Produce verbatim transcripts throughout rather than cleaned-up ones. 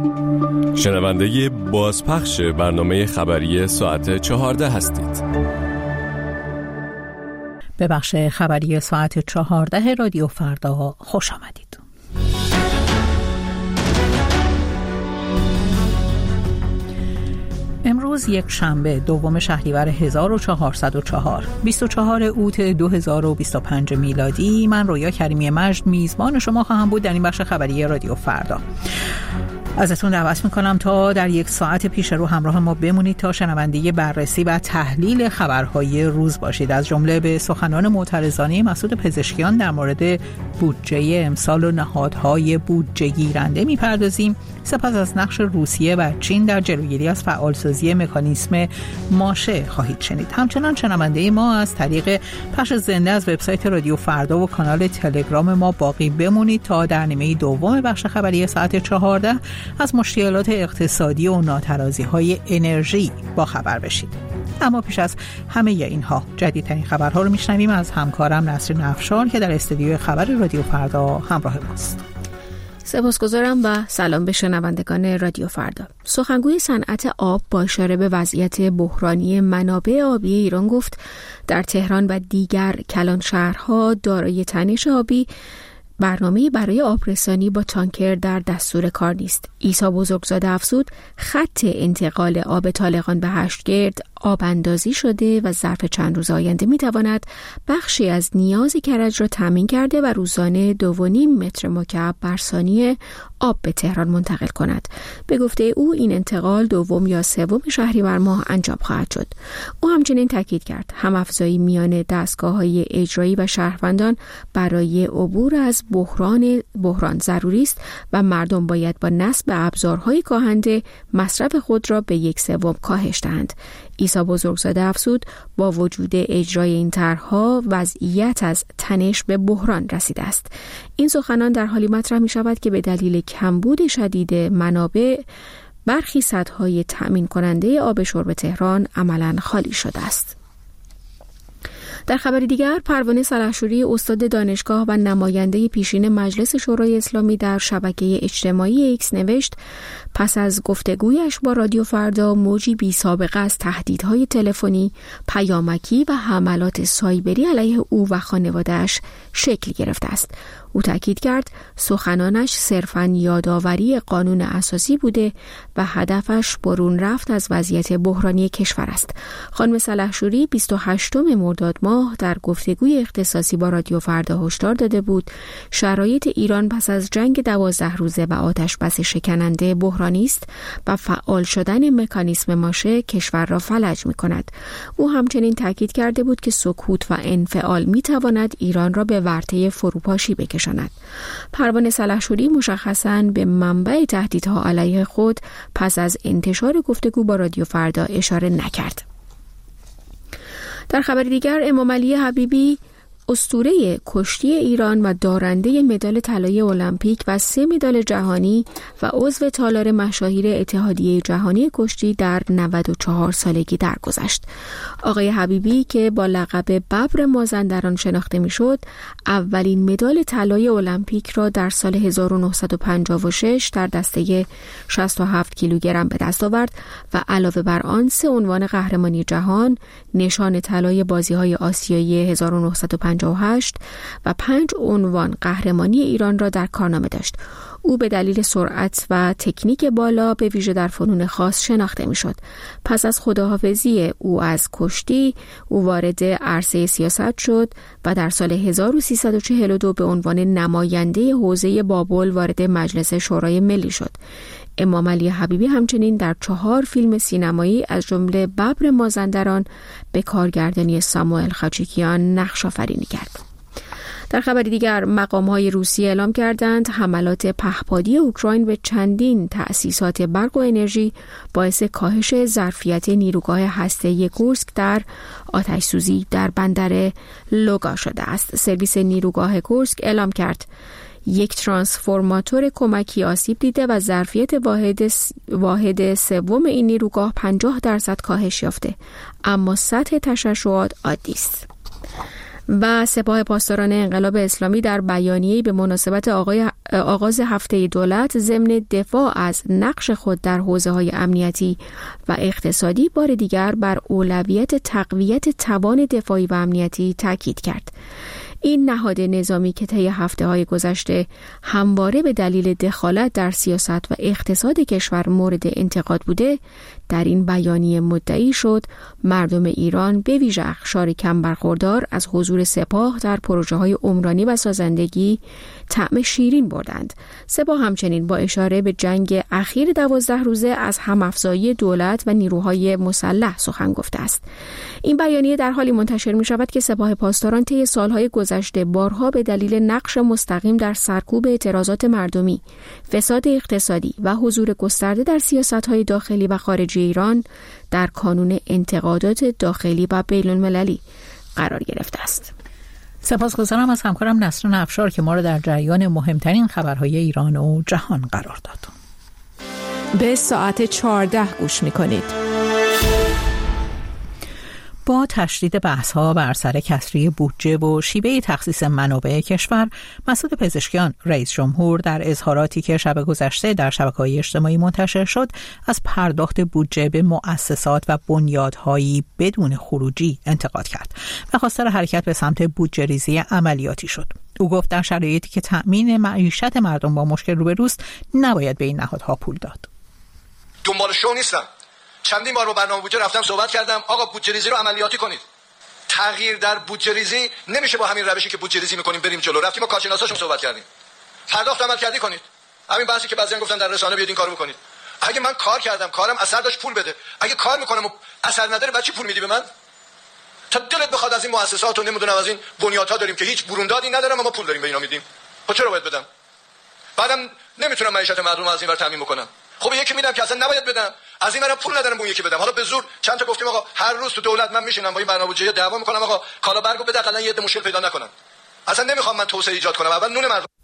شنونده بازپخش برنامه خبری ساعت چهارده هستید. به بخش خبری ساعت چهارده رادیو فردا خوش آمدید. امروز یک شنبه دوم شهریور هزار و چهارصد و چهار بیست و چهارم اوت دو هزار و بیست و پنج میلادی. من رویا کریمی مجد میزبان شما خواهم بود در این بخش خبری رادیو فردا. ازتون دعوت میکنم تا در یک ساعت پیش رو همراه ما بمونید تا شنونده بررسی و تحلیل خبرهای روز باشید. از جمله به سخنان معترضانه مسعود پزشکیان در مورد بودجه امسال و نهادهای بودجه گیرنده میپردازیم. سپس از نقش روسیه و چین در جلوگیری از فعالسازی مکانیسم ماشه خواهید شنید. همچنان شنونده ما از طریق پخش زنده از وبسایت رادیو فردا و کانال تلگرام ما باقی بمونید تا در نیمه دوم بخش خبری ساعت چهارده از مشکلات اقتصادی و ناترازی‌های انرژی با خبر بشید. اما پیش از همه اینها جدیدترین خبرها رو میشنویم از همکارم نسرین افشار که در استودیو خبر رادیو فردا همراه ماست. سپاسگزارم و سلام به شنوندگان رادیو فردا. سخنگوی صنعت آب با اشاره به وضعیت بحرانی منابع آبی ایران گفت در تهران و دیگر کلان شهرها دارای تنش آبی برنامه برای آبرسانی با تانکر در دستور کار نیست. عیسی بزرگزاده افزود خط انتقال آب طالقان به هشتگرد آب اندازی شده و ظرف چند روز آینده می تواند بخشی از نیاز کرج را تامین کرده و روزانه دو و نیم متر مکعب بر ثانیه آب به تهران منتقل کند. به گفته او این انتقال دوم یا سوم شهریور ماه انجام خواهد شد. او همچنین تاکید کرد هم‌افزایی میان دستگاه‌های اجرایی و شهروندان برای عبور از بحران بحران ضروری است و مردم باید با نصب ابزارهای کاهنده مصرف خود را به یک سوم کاهش دهند. عیسی بزرگزاده افزود با وجود اجرای این طرح‌ها وضعیت از تنش به بحران رسیده است. این سخنان در حالی مطرح می شود که به دلیل کمبود شدید منابع برخی سدهای تأمین کننده آب شرب تهران عملاً خالی شده است. در خبر دیگر پروانه سلحشوری استاد دانشگاه و نماینده پیشین مجلس شورای اسلامی در شبکه اجتماعی ایکس نوشت پس از گفتگویش با رادیو فردا موجی بی سابقه از تهدیدهای تلفنی، پیامکی و حملات سایبری علیه او و خانواده‌اش شکل گرفته است. او تاکید کرد سخنانش صرفاً یادآوری قانون اساسی بوده و هدفش برون رفت از وضعیت بحرانی کشور است. خانم سلحشوری بیست و هشتم مرداد ماه در گفتگوی اختصاصی با رادیو فردا هشدار داده بود شرایط ایران پس از جنگ دوازده روزه و آتش بس شکننده بحرانی است و فعال شدن مکانیسم ماشه کشور را فلج می کند. او همچنین تاکید کرده بود که سکوت و انفعال می تواند ایران را به ورطه فروپاشی بکشاند. پروانه سلحشوری مشخصاً به منبع تهدیدها علیه خود پس از انتشار گفتگو با رادیو فردا اشاره نکرد. در خبر دیگر امام علی حبیبی اسطوره کشتی ایران و دارنده مدال طلای المپیک و سه مدال جهانی و عضو تالار مشاهیر اتحادیه جهانی کشتی در نود و چهار سالگی درگذشت. آقای حبیبی که با لقب ببر مازندران شناخته میشد، اولین مدال طلای المپیک را در سال هزار و نهصد و پنجاه و شش در دسته شصت و هفت کیلوگرم به دست آورد و علاوه بر آن سه عنوان قهرمانی جهان، نشان طلای بازی‌های آسیایی هزار و نهصد و پنجاه و هشت و پنج عنوان قهرمانی ایران را در کارنامه داشت. او به دلیل سرعت و تکنیک بالا به ویژه در فنون خاص شناخته میشد. پس از خداحافظی او از کشتی، او وارد عرصه سیاست شد و در سال هزار و سیصد و چهل و دو به عنوان نماینده حوزه بابل وارد مجلس شورای ملی شد. امام علی حبیبی همچنین در چهار فیلم سینمایی از جمله ببر مازندران به کارگردانی ساموئل خاچیکیان نقش آفرینی کرد. در خبر دیگر مقام‌های روسیه اعلام کردند حملات پهپادی اوکراین به چندین تأسیسات برق و انرژی باعث کاهش ظرفیت نیروگاه هسته‌ای کورسک در آتش‌سوزی در بندر لوگا شده است. سرویس نیروگاه کورسک اعلام کرد یک ترانسفورماتور کمکی آسیب دیده و ظرفیت واحد واحد سوم این نیروگاه پنجاه درصد کاهش یافته، اما سطح تشعشعات عادی است. و سپاه پاسداران انقلاب اسلامی در بیانیه‌ای به مناسبت آقای آغاز هفته دولت ضمن دفاع از نقش خود در حوزه‌های امنیتی و اقتصادی بار دیگر بر اولویت تقویت توان دفاعی و امنیتی تاکید کرد. این نهاد نظامی که طی هفته‌های گذشته همواره به دلیل دخالت در سیاست و اقتصاد کشور مورد انتقاد بوده، در این بیانیه مدعی شد مردم ایران به ویژه اقشار کم برخوردار از حضور سپاه در پروژه‌های عمرانی و سازندگی طعم شیرین بردند. سپاه همچنین با اشاره به جنگ اخیر دوازده روزه از هم‌افزایی دولت و نیروهای مسلح سخن گفته است. این بیانیه در حالی منتشر می شود که سپاه پاسداران طی سالهای گذشته بارها به دلیل نقش مستقیم در سرکوب اعتراضات مردمی، فساد اقتصادی و حضور گسترده در سیاست‌های داخلی و خارجی ایران در کانون انتقادات داخلی و بین‌المللی قرار گرفته است. سپاسگزارم از همکارم نسرین افشار که ما را در جریان مهمترین خبرهای ایران و جهان قرار داد. به ساعت چهارده گوش می‌کنید. با تشدید بحث‌ها بر سر کسری بودجه و شیوه تخصیص منابع کشور، مسعود پزشکیان رئیس جمهور در اظهاراتی که شب گذشته در شبکه‌های اجتماعی منتشر شد از پرداخت بودجه به مؤسسات و بنیادهایی بدون خروجی انتقاد کرد و خواستار حرکت به سمت بودجه ریزی عملیاتی شد. او گفت در شرایطی که تأمین معیشت مردم با مشکل روبروست نباید به این نهادها پول داد. دنبال شو نیستم. چندین بار با برنامه بودجه رفتم صحبت کردم، آقا بودجه ریزی رو عملیاتی کنید. تغییر در بودجه ریزی نمیشه با همین روشی که بودجه ریزی میکنیم بریم جلو. رفتیم با کارشناساشون صحبت کردیم. پرداخت عمل کردی کنید. همین بحثی که بعضیان گفتن در رسانه بیاد این کارو بکنید. اگه من کار کردم، کارم اثر داشت، پول بده. اگه کار میکنم و اثر نداره بعد چی پول میدی به من؟ تا دلت بخواد از این مؤسسات و نمیدونم از این بنیادها داریم که هیچ بروندادی ندارم اما پول داریم به اینا میدیم. خب چرا باید بدم؟ بعدم نمیتونم معیشت مردم از این ور تامین بکنم. خب یکی میدم که اصلا نباید بدم، از این برم پول ندارم اون یکی بدم. حالا به زور چند تا گفتیم آقا هر روز تو دولت من میشینم با این برنامه بودجه دعوا میکنم آقا کالا برگو بده حداقل یه عده مشکل پیدا نکنن. اصلا نمیخوام من توسعه ایجاد کنم، اول نون مردم.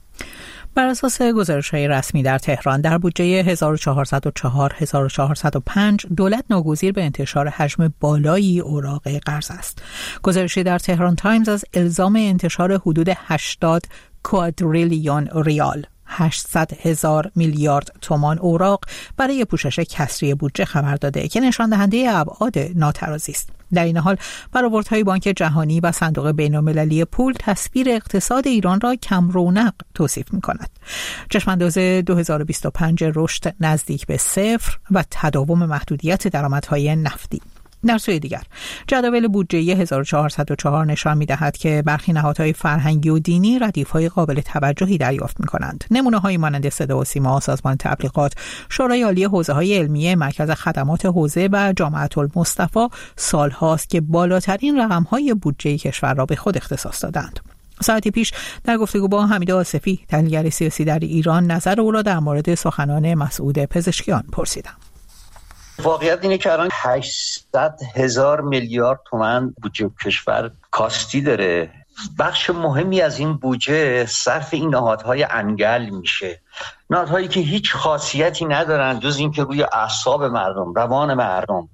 بر اساس گزارش‌های رسمی در تهران در بودجه هزار و چهارصد و چهار هزار و چهارصد و پنج دولت ناگزیر به انتشار حجم بالایی اوراق قرض است. گزارشی در تهران تایمز از الزام انتشار حدود هشتاد کوادریلیون ریال هشتصد هزار میلیارد تومان اوراق برای پوشش کسری بودجه خبر داده که نشان دهنده ابعاد ناترازی است. در این حال برآوردهای بانک جهانی و صندوق بین‌المللی پول تصویر اقتصاد ایران را کم رونق توصیف می‌کند. چشمانداز دو هزار و بیست و پنج رشد نزدیک به صفر و تداوم محدودیت درآمدهای نفتی. در سوی دیگر جدول بودجه هزار و چهارصد و چهار نشان می‌دهد که برخی نهادهای فرهنگی و دینی ردیف‌های قابل توجهی دریافت می‌کنند. نمونه‌هایی مانند صدا و سیما، سازمان تبلیغات، شورای عالی حوزه‌های علمیه، مرکز خدمات حوزه و جامعة المصطفی سال‌هاست که بالاترین رقم‌های بودجه کشور را به خود اختصاص دادند. ساعتی پیش در گفتگو با حمید آصفی، تحلیلگر سیاسی در ایران، نظر او را در مورد سخنان مسعود پزشکیان پرسیدم. واقعیت اینه که الان هشتصد هزار میلیارد تومان بودجه کشور کاستی داره. بخش مهمی از این بودجه صرف این نهادهای انگل میشه، نهادهایی که هیچ خاصیتی ندارن جز اینکه روی اعصاب مردم، روان مردم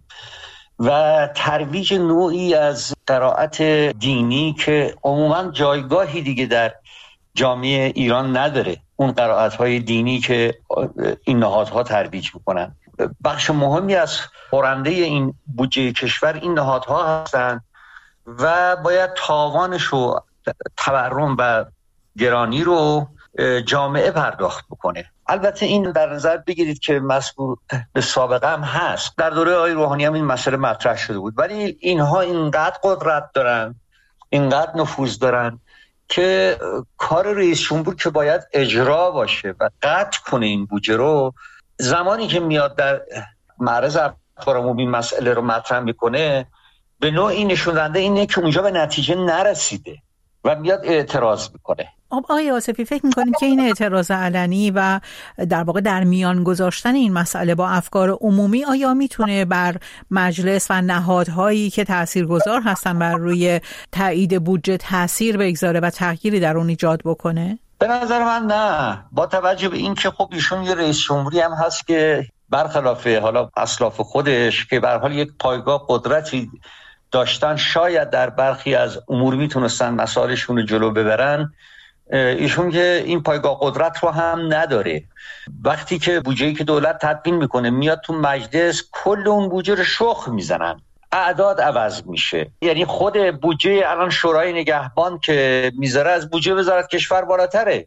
و ترویج نوعی از قرائت دینی که عموما جایگاهی دیگه در جامعه ایران نداره، اون قرائت‌های دینی که این نهادها ترویج میکنن. بخش مهمی از خورنده این بودجه کشور این نهادها هستند و باید تاوانش رو، تورم و گرانی رو جامعه پرداخت بکنه. البته این در نظر بگیرید که مسئول به سابقه هم هست، در دوره آقای روحانی هم این مسئله مطرح شده بود، ولی اینها اینقدر قدرت دارن، اینقدر نفوذ دارن که کار رئیس جمهور که باید اجرا باشه و قطع کنه این بودجه رو، زمانی که میاد در معرض افکار عمومی مسئله رو مطرح میکنه به نوعی نشون دهنده اینه که اونجا به نتیجه نرسیده و میاد اعتراض میکنه. آقای آصفی، فکر میکنید که این اعتراض علنی و در واقع در میان گذاشتن این مسئله با افکار عمومی آیا میتونه بر مجلس و نهادهایی که تاثیرگذار هستن بر روی تایید بودجه تاثیر بگذاره و تغییری در اون ایجاد بکنه؟ به نظر من نه، با توجه به این که خب ایشون یه رئیس جمهوری هم هست که برخلاف حالا اسلاف خودش که به هر حال یک پایگاه قدرتی داشتن شاید در برخی از امور میتونستن مسائلشون رو جلو ببرن، ایشون که این پایگاه قدرت رو هم نداره. وقتی که بودجه‌ای که دولت تدوین میکنه میاد تو مجلس، کل اون بودجه رو شخ میزنن، اعداد عوض میشه. یعنی خود بودجه الان شورای نگهبان که میذاره از بودجه وزارت کشور بالاتره.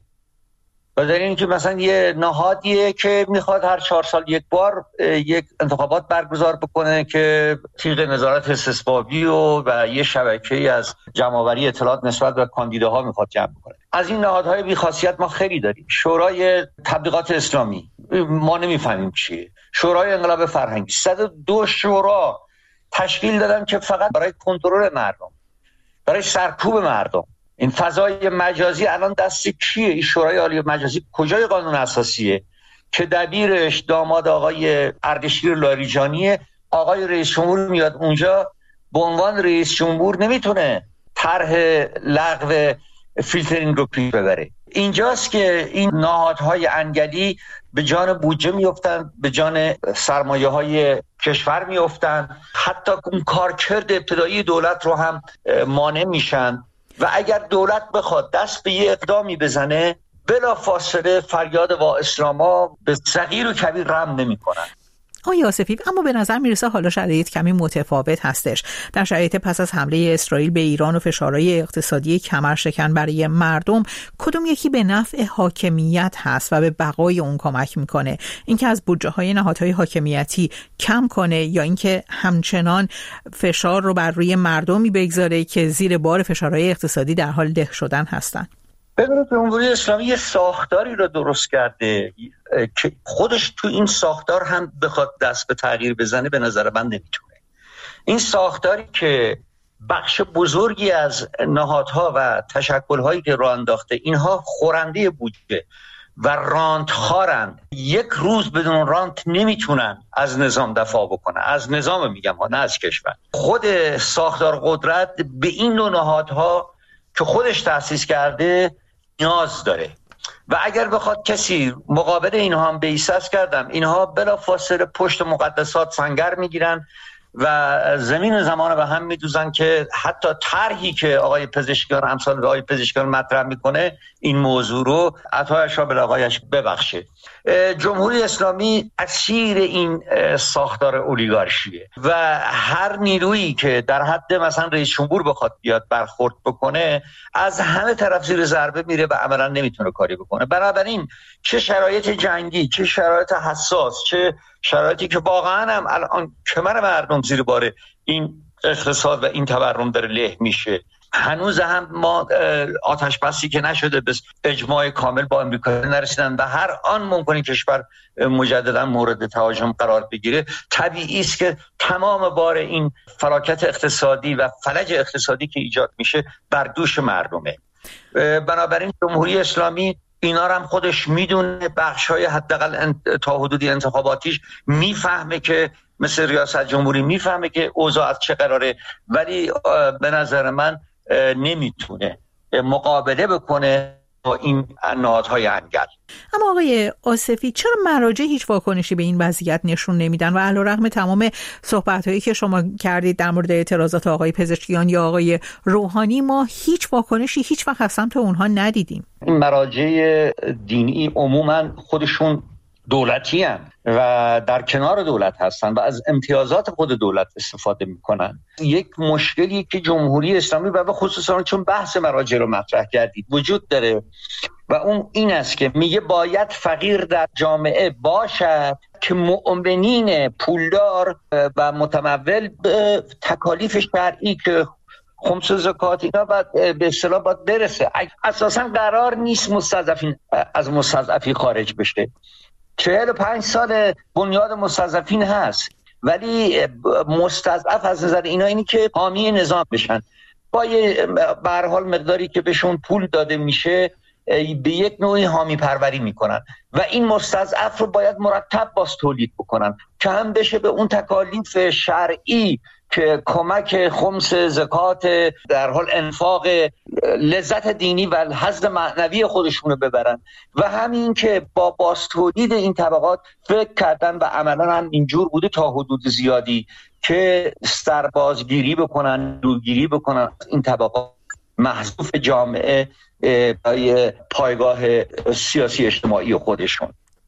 و در این که مثلا یه نهادیه که میخواد هر چهار سال یک بار یک انتخابات برگزار بکنه که تیغ نظارت استثبابی و, و یه شبکه‌ای از جمع‌آوری اطلاعات نسبت به کاندیداها میخواد جمع بکنه. از این نهادهای بی‌خاصیت ما خیلی داریم. شورای تبلیغات اسلامی ما نمیفهمیم چیه. شورای انقلاب فرهنگی، صد و دو شورا تشکیل دادن که فقط برای کنترل مردم، برای سرکوب مردم. این فضای مجازی الان دست کیه؟ این شورای عالی مجازی کجای قانون اساسیه که دبیرش داماد آقای اردشیر لاریجانیه؟ آقای رئیس جمهور میاد اونجا به عنوان رئیس جمهور نمیتونه طرح لغو فیلترینگ رو پیش ببره. اینجاست که این نهادهای انگلی به جان بودجه میافتن، به جان سرمایه های کشور میافتن، حتی اون کارکرد ابتدایی دولت رو هم مانع میشن. و اگر دولت بخواد دست به یه اقدامی بزنه، بلا فاصله فریاد وا اسلاما به صغیر و کبیر رحم نمی کنن. آقای آصفی، اما به نظر میرسه حالا شرایط کمی متفاوت هستش. در شرایط پس از حمله اسرائیل به ایران و فشارهای اقتصادی کمرشکن برای مردم، کدوم یکی به نفع حاکمیت هست و به بقای اون کمک میکنه؟ اینکه از بودجه های نهادهای حاکمیتی کم کنه یا اینکه همچنان فشار رو بر روی مردمی بگذاره که زیر بار فشارهای اقتصادی در حال ده شدن هستن؟ ببینید، جمهوری اسلامی یه ساختاری رو درست کرده که خودش تو این ساختار هم بخواد دست به تغییر بزنه به نظر من نمیتونه. این ساختاری که بخش بزرگی از نهادها و تشکل‌هایی که راه انداخته، اینها خورنده بودجه و رانتخارن. یک روز بدون رانت نمیتونن از نظام دفاع بکنن. از نظام میگم ها، نه از کشور. خود ساختار قدرت به این دو نهادها که خودش تأسیس کرده نیاز داره و اگر بخواد کسی مقابل اینها هم بیسس کردم، اینها بلا فاصله پشت مقدسات سنگر میگیرن و زمین و زمان به هم میدوزن که حتی طرحی که آقای پزشکیان امثال آقای پزشکیان مطرح میکنه این موضوع رو عطایش را به آقایش ببخشه. جمهوری اسلامی اسیر این ساختار اولیگارشیه و هر نیرویی که در حد مثلا رئیس جمهور بخواد بیاد برخورد بکنه، از همه طرف زیر ضربه میره و عملا نمیتونه کاری بکنه. بنابراین چه شرایط جنگی، چه شرایط حساس، چه شرایطی که واقعا هم الان کمر مردم زیر بار این اقتصاد و این تورم داره له میشه، هنوز هم ما آتش بسی که نشده به اجماع کامل با امریکا نرسیدن و هر آن ممکنه کشور مجددا مورد تهاجم قرار بگیره، طبیعی است که تمام بار این فلاکت اقتصادی و فلج اقتصادی که ایجاد میشه بر دوش مردمه. بنابراین جمهوری اسلامی اینا رو هم خودش میدونه، بخشای حداقل تا حدودی انتخاباتیش میفهمه که مثل ریاست جمهوری میفهمه که اوضاع از چه قراره، ولی به نظر من نمیتونه مقابله بکنه با این نهادهای انگل. اما آقای آصفی، چرا مراجع هیچ واکنشی به این وضعیت نشون نمیدن و علیرغم تمام صحبت‌هایی که شما کردید در مورد اعتراضات آقای پزشکیان یا آقای روحانی، ما هیچ واکنشی هیچ وقت از سمت اونها ندیدیم؟ این مراجع دینی عموما خودشون دولتی هستند و در کنار دولت هستن و از امتیازات خود دولت استفاده میکنن. یک مشکلی که جمهوری اسلامی و خصوصا چون بحث مراجع رو مطرح کردید وجود داره و اون این است که میگه باید فقیر در جامعه باشد که مؤمنین پولدار و متمول به تکالیف شرعی که خمس و زکات اینا باید به اصطلاح باید برسه. اساسا قرار نیست مستضعفین از مستضعفی خارج بشه. چهل و پنج سال بنیاد مستضعفین هست، ولی مستضعف از نظر اینا اینی که حامی نظام بشن، با یه به هر حال مقداری که بهشون پول داده میشه به یک نوعی حامی پروری میکنن و این مستضعف رو باید مرتب باز تولید بکنن که هم بشه به اون تکالیف شرعی که کمک خمس زکات در حال انفاق لذت دینی و حظ معنوی خودشونو ببرن و همین که با باز تولید این طبقات فکر کردن و عملا هم اینجور بوده تا حدود زیادی که سربازگیری بکنن، دوگیری بکنن این طبقات محذوف جامعه برای پایگاه سیاسی اجتماعی خودشون.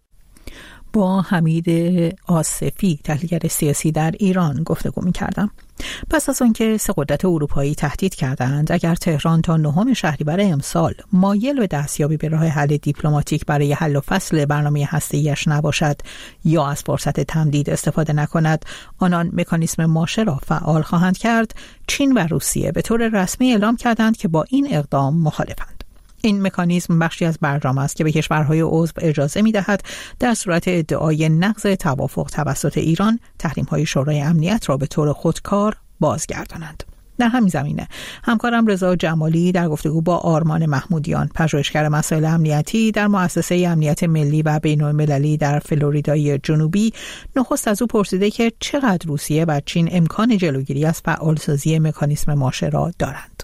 با حمید آصفی، تحلیلگر سیاسی در ایران گفتگو می‌کردم. پس از آنکه سه قدرت اروپایی تهدید کردند اگر تهران تا نهم شهریور امسال مایل به دستیابی به راه حل دیپلماتیک برای حل و فصل برنامه هسته‌ایش نباشد یا از فرصت تمدید استفاده نکند، آنان مکانیسم ماشه را فعال خواهند کرد. چین و روسیه به طور رسمی اعلام کردند که با این اقدام مخالفند. این مکانیزم بخشی از برنامه است که به کشورهای عضو اجازه می‌دهد در صورت ادعای نقض توافق توسط ایران تحریم‌های شورای امنیت را به طور خودکار بازگردانند. در همین زمینه همکارم رضا جمالی در گفتگو با آرمان محمودیان، پژوهشگر مسائل امنیتی در مؤسسه امنیت ملی و بین‌المللی در فلوریدای جنوبی، نخست از او پرسیده که چقدر روسیه و چین امکان جلوگیری از فعالسازی مکانیزم ماشه را دارند.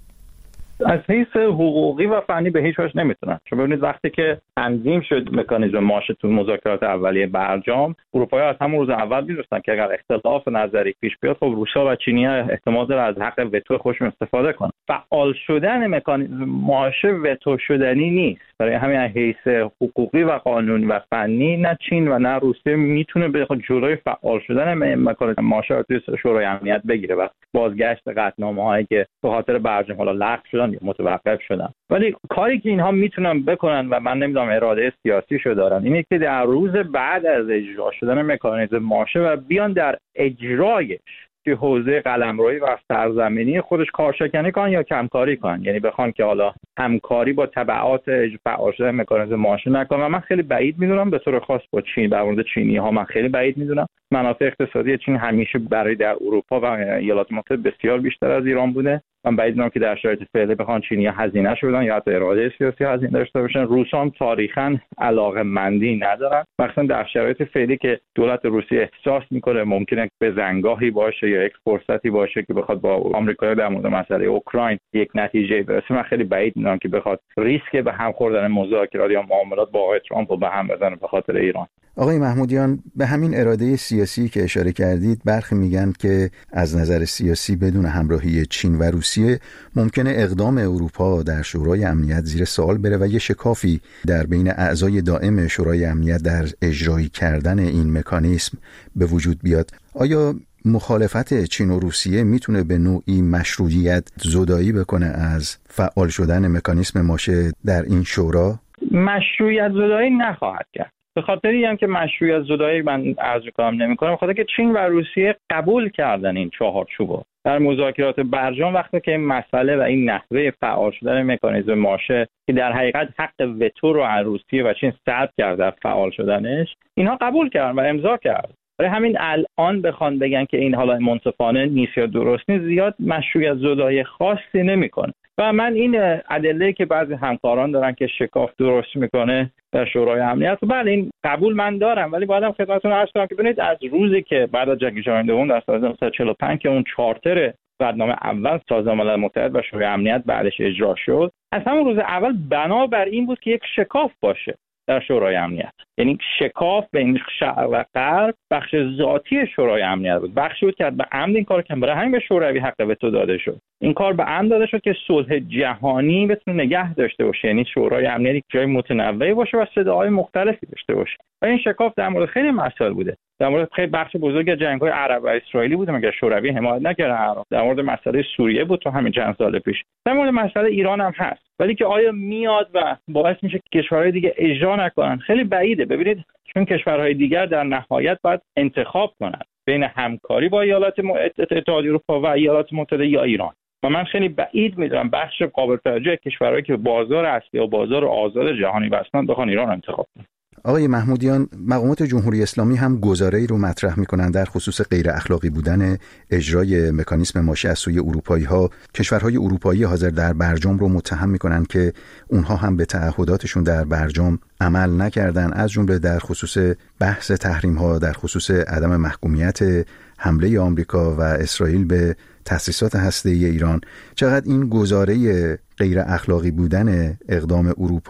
از حیث حقوقی و فنی به هیچ وجه نمیتونن. چون ببینید وقتی که تنظیم شد مکانیزم ماشه تو مذاکرات اولیه برجام، اروپایی‌ها از همون روز اول می‌دونستن که اگر اختلاف نظری پیش بیاد، خب روس‌ها و چینی‌ها احتمال داره از حق وتو خودشون استفاده کنن. فعال شدن مکانیزم ماشه وتو شدنی نیست. برای همین از حیث حقوقی و قانونی و فنی نه چین و نه روسیه میتونه به جلوی فعال شدن مکانیزم ماشه رو توی شورای امنیت بگیره و بازگشت قطعنامه‌هایی که به خاطر برجام حالا لغو شدن یا متوقف شدن. ولی کاری که اینها میتونن بکنن و من نمیدونم اراده سیاسیشو دارن، اینه که در روز بعد از اجرا شدن مکانیزم ماشه و بیان در اجرایش که حوزه قلمرویی و سرزمینی خودش کارشکنی کنن یا کمکاری کنن، یعنی بخوان که حالا همکاری با تبعات فعال شدن مکانیزم ماشه نکنن. و من خیلی بعید میدونم، به طور خاص با چین، در مورد چینی ها من خیلی بعید میدونم. منافع اقتصادی چین همیشه برای در اروپا و ایالات متحده بسیار بیشتر از ایران بوده. من بعید میدونم که در شرایط فعلی بخوان چینی‌ها هزینه شو بدن یا حتی اراده سیاسی هزینه داشته باشن. روس‌ها هم تاریخاً علاقه‌مندی ندارن، مثلا در شرایط فعلی که دولت روسیه احساس میکنه ممکنه به زنگاهی باشه یا یک فرصتی باشه که بخواد با آمریکا در مورد مسئله اوکراین یک نتیجه برسه. من خیلی بعید میدونم که بخواد ریسک به هم خوردن مذاکرات یا معاملات با آقای ترامپ رو به هم بزنه به خاطر ایران. آقای محمودیان، به همین اراده سیاسی که اشاره کردید، برخی میگن که از نظر سیاسی بدون همراهی چین و روسیه ممکنه اقدام اروپا در شورای امنیت زیر سوال بره و یه شکافی در بین اعضای دائم شورای امنیت در اجرایی کردن این مکانیزم به وجود بیاد. آیا مخالفت چین و روسیه میتونه به نوعی مشروعیت زدایی بکنه از فعال شدن مکانیزم ماشه در این شورا؟ مشروعیت زدایی نخواهد کرد. به خاطری هم که مشروعیت زدایی من عرض کنم نمی‌کنم، بخاطر که چین و روسیه قبول کردن این چهارچوبو در مذاکرات برجام. وقتی که این مسئله و این نحوه فعال شدن مکانیزم ماشه که در حقیقت حق وتو رو از روسیه و چین سلب کرد در فعال شدنش، اینها قبول کردن و امضا کرد. برای همین الان بخوان بگن که این حالا منصفانه نیست یا درست نیست، زیاد مشروعیت زدایی خاصی نمی‌کنه. و من این ادله که بعضی همکاران دارن که شکاف درست میکنه در شورای امنیت، بله این قبول من دارم، ولی بعدم خدمتتون عرض کنم که ببینید از روزی که بعد از جنگ جهانی دوم در سال هزار و نهصد و چهل و پنج که اون چارتر قطعنامه اول سازمان ملل متحد و شورای امنیت بعدش اجرا شد، از همون روز اول بنا بر این بود که یک شکاف باشه در شورای امنیت. یعنی شکاف بین شرق و غرب بخش ذاتی شورای امنیت بود، بخشی بود که به عمد این کار کردن. برای همین به شوروی حق وتو داده شد. این کار به عمد داده شد که صلح جهانی بتونه نگه داشته باشه، یعنی شورای امنیت جای متنوعی باشه و صداهای مختلفی داشته باشه. و این شکاف در مورد خیلی مسائل بوده. در مورد خیلی بخش بزرگی از جنگ‌های عرب و اسرائیلی بوده، مگر شوروی حمایت نکرد عرب. در مورد مسئله سوریه بود تو همین چند سال پیش. در مورد مسئله ایران هم هست. ولی که آیا میاد و باعث میشه که کشورهای دیگه اجرا نکنن؟ خیلی بعیده. ببینید چون کشورهای دیگر در نهایت باید انتخاب کنن بین همکاری با ایالات اتحادیه اروپا و ایالات متحده یا ایران. و من خیلی بعید میدونم بخش قابل توجه کشورهایی که بازار اصلی و بازار آزاد جهانی بستن بخوان ایران انتخاب کنن. آقای محمودیان، مقامات جمهوری اسلامی هم گزاره‌ای رو مطرح می‌کنند در خصوص غیر اخلاقی بودن اجرای مکانیزم ماشه از سوی اروپایی‌ها. کشورهای اروپایی حاضر در برجام رو متهم می‌کنند که اونها هم به تعهداتشون در برجام عمل نکردن، از جمله در خصوص بحث تحریم‌ها، در خصوص عدم محکومیت حمله آمریکا و اسرائیل به تأسیسات هسته‌ای ایران. چقدر این گزاره غیر اخلاقی بودن اقدام اروپا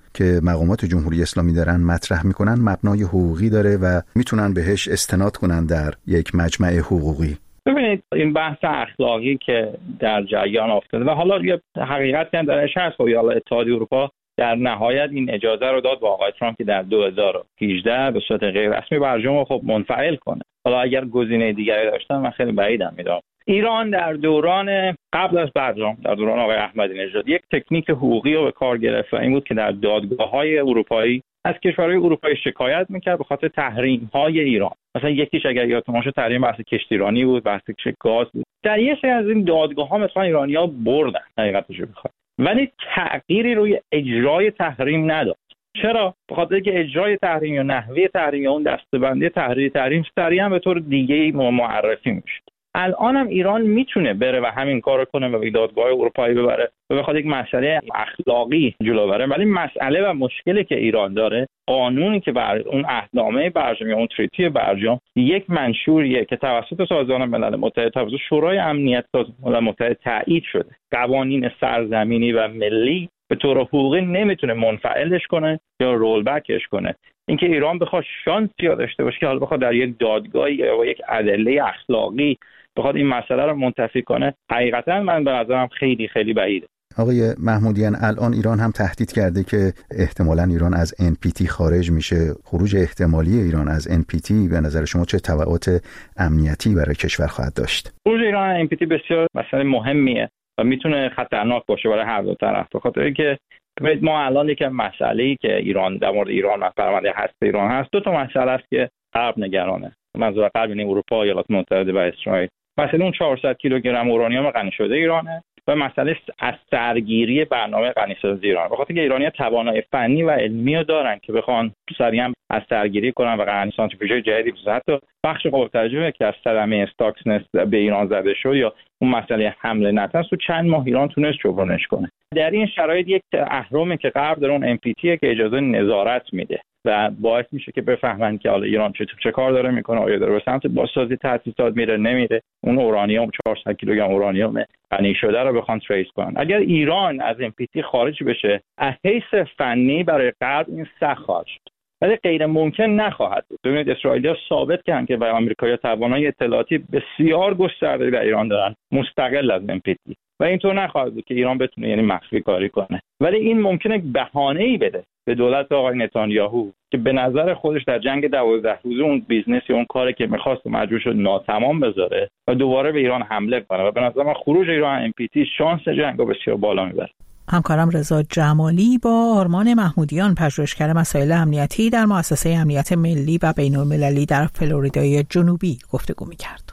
که مقامات جمهوری اسلامی دارن مطرح میکنن مبنای حقوقی داره و میتونن بهش استناد کنن در یک مجمع حقوقی؟ ببینید این بحث اخلاقی که در جریان افتاده و حالا یه حقیقتی هم درش هست، یا اتحادیه اروپا در نهایت این اجازه رو داد به آقای ترامپ که در دو هزار و هجده به صورت غیر رسمی برجام رو خب منفعل کنه. حالا اگر گزینه دیگری داشتن من خیلی بعیدم میدونم. ایران در دوران قبل از برجام، در دوران آقای احمدی نژاد، یک تکنیک حقوقی رو به کار گرفت و این بود که در دادگاه‌های اروپایی از کشورهای اروپایی شکایت میکرد به خاطر تحریم‌های ایران. مثلا یکیش اگر یادتون باشه تحریم بحث کشتیرانی بود، بحث گاز بود. در یه سری از این دادگاه‌ها مثلا ایرانی‌ها بردن حقیقتش رو بخواد، ولی تغییری روی اجرای تحریم نداد. چرا؟ به خاطر اینکه اجرای تحریم یا نحوه تحریم یا اون دسته‌بندی تحریم تحریم سریعا به طور دیگه‌ای معرفی میشه. الان هم ایران میتونه بره و همین کارو کنه و به دادگاه اروپایی ببره و بخواد یک مسئله اخلاقی جلو بره، ولی مسئله و مشکلی که ایران داره، قانونی که بر اون عهدنامه برجام یا اون تریتی برجام یک منشوریه که توسط سازمان ملل متحد، توسط شورای امنیت سازمان ملل متحد تایید شده. قوانین سرزمینی و ملی به طور حقوقی نمیتونه منفعلش کنه یا رول بکش کنه. اینکه ایران بخواد شانسی داشته باشه که حالا بخواد در یک دادگاهی یا یک ادله اخلاقی بخواد این مسئله رو منتفی کنه، حقیقتا من به نظرم خیلی خیلی بعیده. آقای محمودیان، الان ایران هم تهدید کرده که احتمالاً ایران از ان پی تی خارج میشه. خروج احتمالی ایران از ان پی تی به نظر شما چه تبعات امنیتی برای کشور خواهد داشت؟ خروج ایران از ان پی تی بسیار مسئله مهمیه و میتونه خطرناک باشه برای هر دو طرف، به خاطر اینکه ما الان یک مسئله‌ای که ایران در مورد ایران و پرونده هسته ایران هست، دو تا مسئله است که غرب نگرانه. منظور غرب یعنی اروپا، ایالات متحده و اسرائیل. مسئله اون چهارصد کیلوگرم اورانیوم غنی شده ایرانه و مسئله از سرگیری برنامه غنیسازی ایران. بخاطر اینکه ایرانی‌ها توانایی فنی و علمی رو دارن که بخوان سریعا از سرگیری کنن و غنی سانتریفیوژهای جدیدی بسازن. حتی بخش قابل توجهی که از صدمه استاکسنس به ایران زده شد یا اون مسئله حمله نتنز تو چند ماه ایران تونست جبرانش کنه. در این شرایط یک اهرمی که غرب داره اون ام پی تی که اجازه نظارت میده و باعث میشه که بفهمن که حالا ایران چه چه کار داره میکنه، آیا داره به سمت بازسازی تاسیسات میره نمیره، اون اورانیوم چهارصد کیلوگرم اورانیوم غنی شده رو بخوان تریس کنن. اگر ایران از ام پی تی خارج بشه، از حیث فنی برای غرب این سخت خواهد شد، ولی غیر ممکن نخواهد بود. ببینید اسرائیلی‌ها ثابت کردن که برای آمریکایی‌ها توانایی اطلاعاتی بسیار گسترده در ایران دارن، مستقل از ام پی تی، و اینطور نخواهد بود که ایران بتونه یعنی مخفی کاری کنه. ولی این ممکنه بهانه‌ای بده به دولت آقای نتانیاهو که به نظر خودش در جنگ دوازده روزه اون بیزنس یا اون کاری که می‌خواست مجبور شد ناتمام بذاره و دوباره به ایران حمله کنه و به نظر من خروج ایران ام پی تی شانس جنگو بسیار بالا میبره. همکارم رضا جمالی با آرمان محمودیان، پژوهشگر مسائل امنیتی در مؤسسه امنیت ملی و بین‌المللی در فلوریدای جنوبی گفتگو می‌کرد.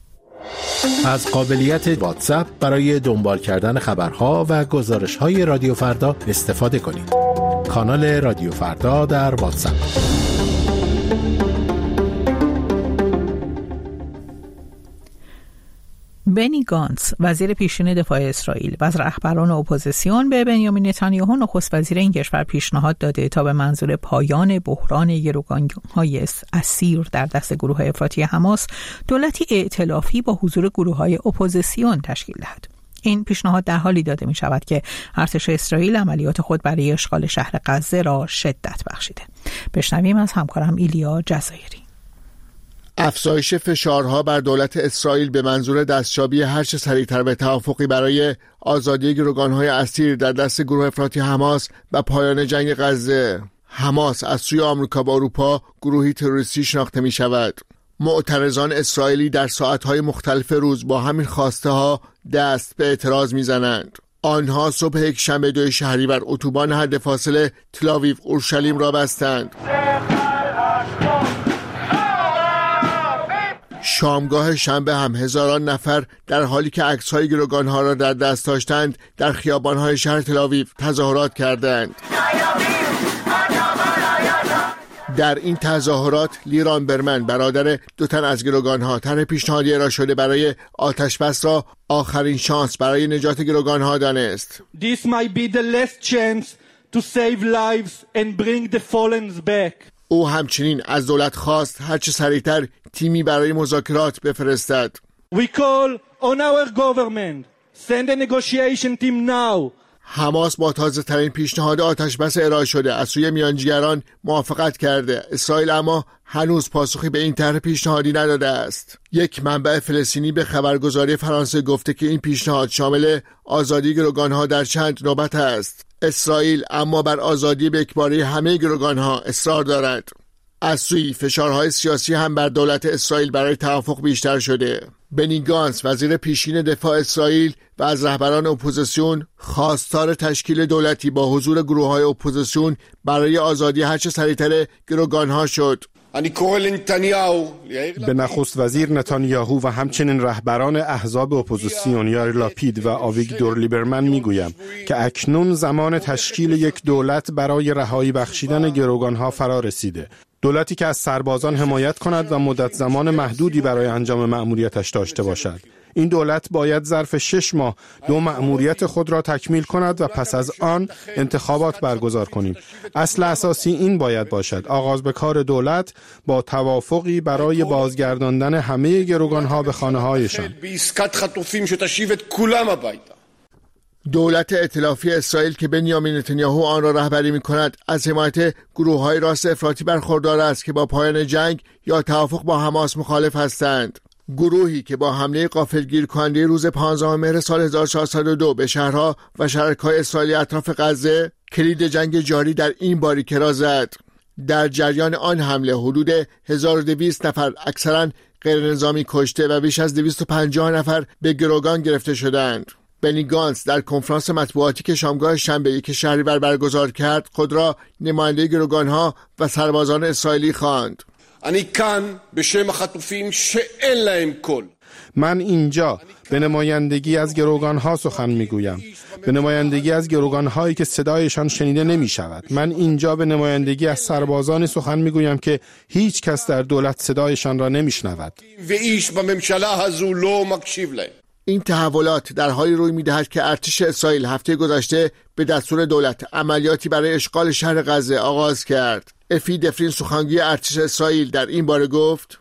از قابلیت واتساپ برای دنبال کردن خبرها و گزارش‌های رادیو فردا استفاده کنید. کانال رادیو فردا در واتساپ. بنی گانتز، وزیر پیشین دفاع اسرائیل و از رهبران اپوزیسیون به بنیامین نتانیاهو نخست وزیر این کشور پیشنهاد داده تا به منظور پایان بحران گروگان‌های اسیر در دست گروه افراطی حماس، دولتی ائتلافی با حضور گروه‌های اپوزیسیون تشکیل دهد. این پیشنهاد در حالی داده می شود که ارتش اسرائیل عملیات خود برای اشغال شهر غزه را شدت بخشیده. بشنویم از همکارم ایلیا جزایری. افزایش فشارها بر دولت اسرائیل به منظور دستیابی هرچه سریعتر به توافقی برای آزادی گروگان‌های اسیر در دست گروه افراطی حماس و پایان جنگ غزه. حماس از سوی آمریکا و اروپا گروهی تروریستی شناخته می شود. معترضان اسرائیلی در ساعتهای مختلف روز با همین خواسته ها دست به اعتراض می زنند. آنها صبح یک شنبه دوی شهریور اتوبان حد فاصله تل‌آویو اورشلیم را بستند. شامگاه شنبه هم هزاران نفر در حالی که عکس‌های گروگان‌ها را در دست داشتند در خیابان‌های شهر تل‌آویو تظاهرات کردند. در این تظاهرات لیران برمن، برادر دو تن از گروگان‌ها، طرح پیشنهادی ارائه شده برای آتش‌بس را آخرین شانس برای نجات گروگان‌ها دانست. This might be the last chance to save lives and bring the fallen back. او همچنین از دولت خواست هرچه سریعتر تیمی برای مذاکرات بفرستد. We call on our government, send a negotiation team now حماس با تازه ترین پیشنهاد آتش بس ارائه شده از سوی میانجیگران موافقت کرده. اسرائیل اما هنوز پاسخی به این طرح پیشنهادی نداده است. یک منبع فلسطینی به خبرگزاری فرانسه گفته که این پیشنهاد شامل آزادی گروگانها در چند نوبت است. اسرائیل اما بر آزادی به اجباری همه گروگانها اصرار دارد. از سوی فشارهای سیاسی هم بر دولت اسرائیل برای توافق بیشتر شده. بنی گانتس وزیر پیشین دفاع اسرائیل و از رهبران اپوزیسیون خواستار تشکیل دولتی با حضور گروه‌های اپوزیسیون برای آزادی هرچه سریعتر گروگانها شد. به نخست وزیر نتانیاهو و همچنین رهبران احزاب اپوزیسیون یار لاپید و آویگدور لیبرمن میگویم که اکنون زمان تشکیل یک دولت برای رهایی بخشیدن گروگانها فرا رسیده. دولتی که از سربازان حمایت کند و مدت زمان محدودی برای انجام مأموریتش داشته باشد. این دولت باید ظرف شش ماه دو مأموریت خود را تکمیل کند و پس از آن انتخابات برگزار کنیم. اصل اساسی این باید باشد: آغاز به کار دولت با توافقی برای بازگرداندن همه گروگانها به خانه‌هایشان. دولت ائتلافی اسرائیل که بنیامین نتانیاهو آن را رهبری می‌کند از حمایت گروه‌های راست افراطی برخوردار است که با پایان جنگ یا توافق با حماس مخالف هستند. گروهی که با حمله غافلگیر کننده روز پانزدهم مهر سال هزار و چهارصد و دو به شهرها و شهرک‌های اسرائیلی اطراف غزه کلید جنگ جاری در این باریکه را زد. در جریان آن حمله حدود هزار و دویست نفر اکثراً غیرنظامی کشته و بیش از دویست و پنجاه نفر به گروگان گرفته شدند. بنی گانتس در کنفرانس مطبوعاتی که شامگاه شنبه یک شهریور برگزار کرد خود را نماینده گروگانها و سربازان اسرائیلی خواند. من اینجا به نمایندگی از گروگانها سخن میگویم، به نمایندگی از گروگانهایی که صدایشان شنیده نمی شود. من اینجا به نمایندگی از سربازان سخن میگویم که هیچ کس در دولت صدایشان را نمی شنود. این تحولات در حالی روی می‌دهد که ارتش اسرائیل هفته گذشته به دستور دولت عملیاتی برای اشغال شهر غزه آغاز کرد. افی دفرین سخنگوی ارتش اسرائیل در این باره گفت: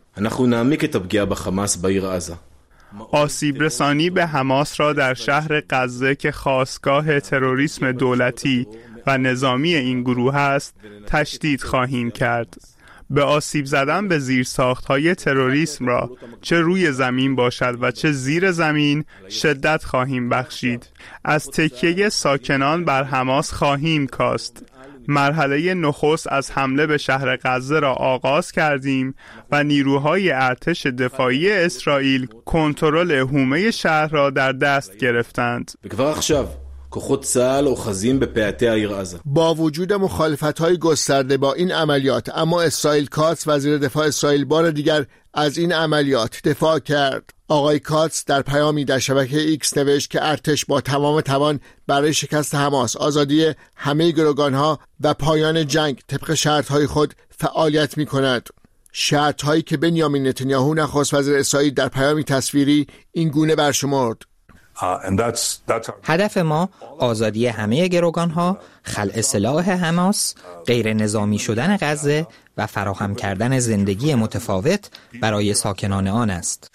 آسیب رسانی به حماس را در شهر غزه که خاستگاه تروریسم دولتی و نظامی این گروه است تشدید خواهیم کرد. به آسیب زدن به زیرساخت‌های تروریسم را چه روی زمین باشد و چه زیر زمین شدت خواهیم بخشید. از تکیه ساکنان بر حماس خواهیم کاست. مرحله نخست از حمله به شهر غزه را آغاز کردیم و نیروهای ارتش دفاعی اسرائیل کنترل حومه شهر را در دست گرفتند. با وجود مخالفت‌های گسترده با این عملیات، اما اسرائیل کاتس وزیر دفاع اسرائیل بار دیگر از این عملیات دفاع کرد. آقای کاتس در پیامی در شبکه ایکس نوشت که ارتش با تمام توان برای شکست حماس، آزادی همه گروگانها و پایان جنگ طبق شرط‌های خود فعالیت می‌کند. شرط‌هایی که بنیامین نتانیاهو نخست وزیر اسرائیل در پیامی تصویری این گونه برشمرد: هدف ما آزادی همه گروگانها، خلع سلاح حماس، غیر نظامی شدن غزه و فراهم کردن زندگی متفاوت برای ساکنان آن است.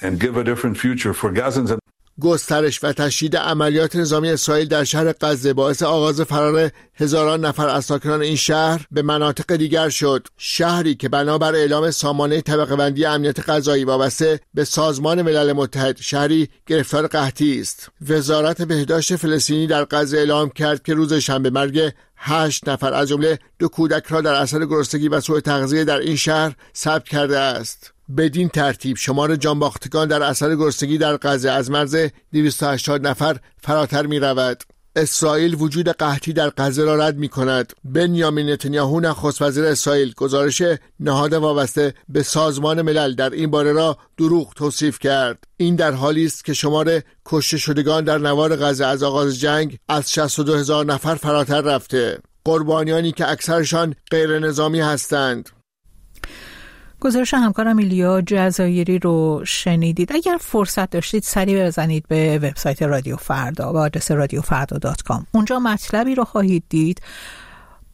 گسترش و تشدید عملیات نظامی اسرائیل در شهر غزه باعث آغاز فرار هزاران نفر از ساکنان این شهر به مناطق دیگر شد. شهری که بنابر اعلام سامانه طبقه بندی امنیت غذایی وابسته به سازمان ملل متحد شهری گرفتار قحطی است. وزارت بهداشت فلسطینی در غزه اعلام کرد که روز شنبه مرگ هشت نفر از جمله دو کودک را در اثر گرسنگی و سوء تغذیه در این شهر ثبت کرده است. بدین ترتیب شمار جانباختگان در اثر گرسنگی در غزه از مرز دویست و هشتاد نفر فراتر می رود. اسرائیل وجود قحطی در غزه را رد می کند. بنیامین نتانیاهو نخست وزیر اسرائیل گزارش نهاد وابسته به سازمان ملل در این باره را دروغ توصیف کرد. این در حالی است که شمار کشته شدگان در نوار غزه از آغاز جنگ از شصت و دو هزار نفر فراتر رفته. قربانیانی که اکثرشان غیر نظامی هستند. گزارش همکارم ایلیا جزایری رو شنیدید. اگر فرصت داشتید سریع بزنید به وبسایت رادیو فردا با آدرس رادیو فردا دات کام. اونجا مطلبی رو خواهید دید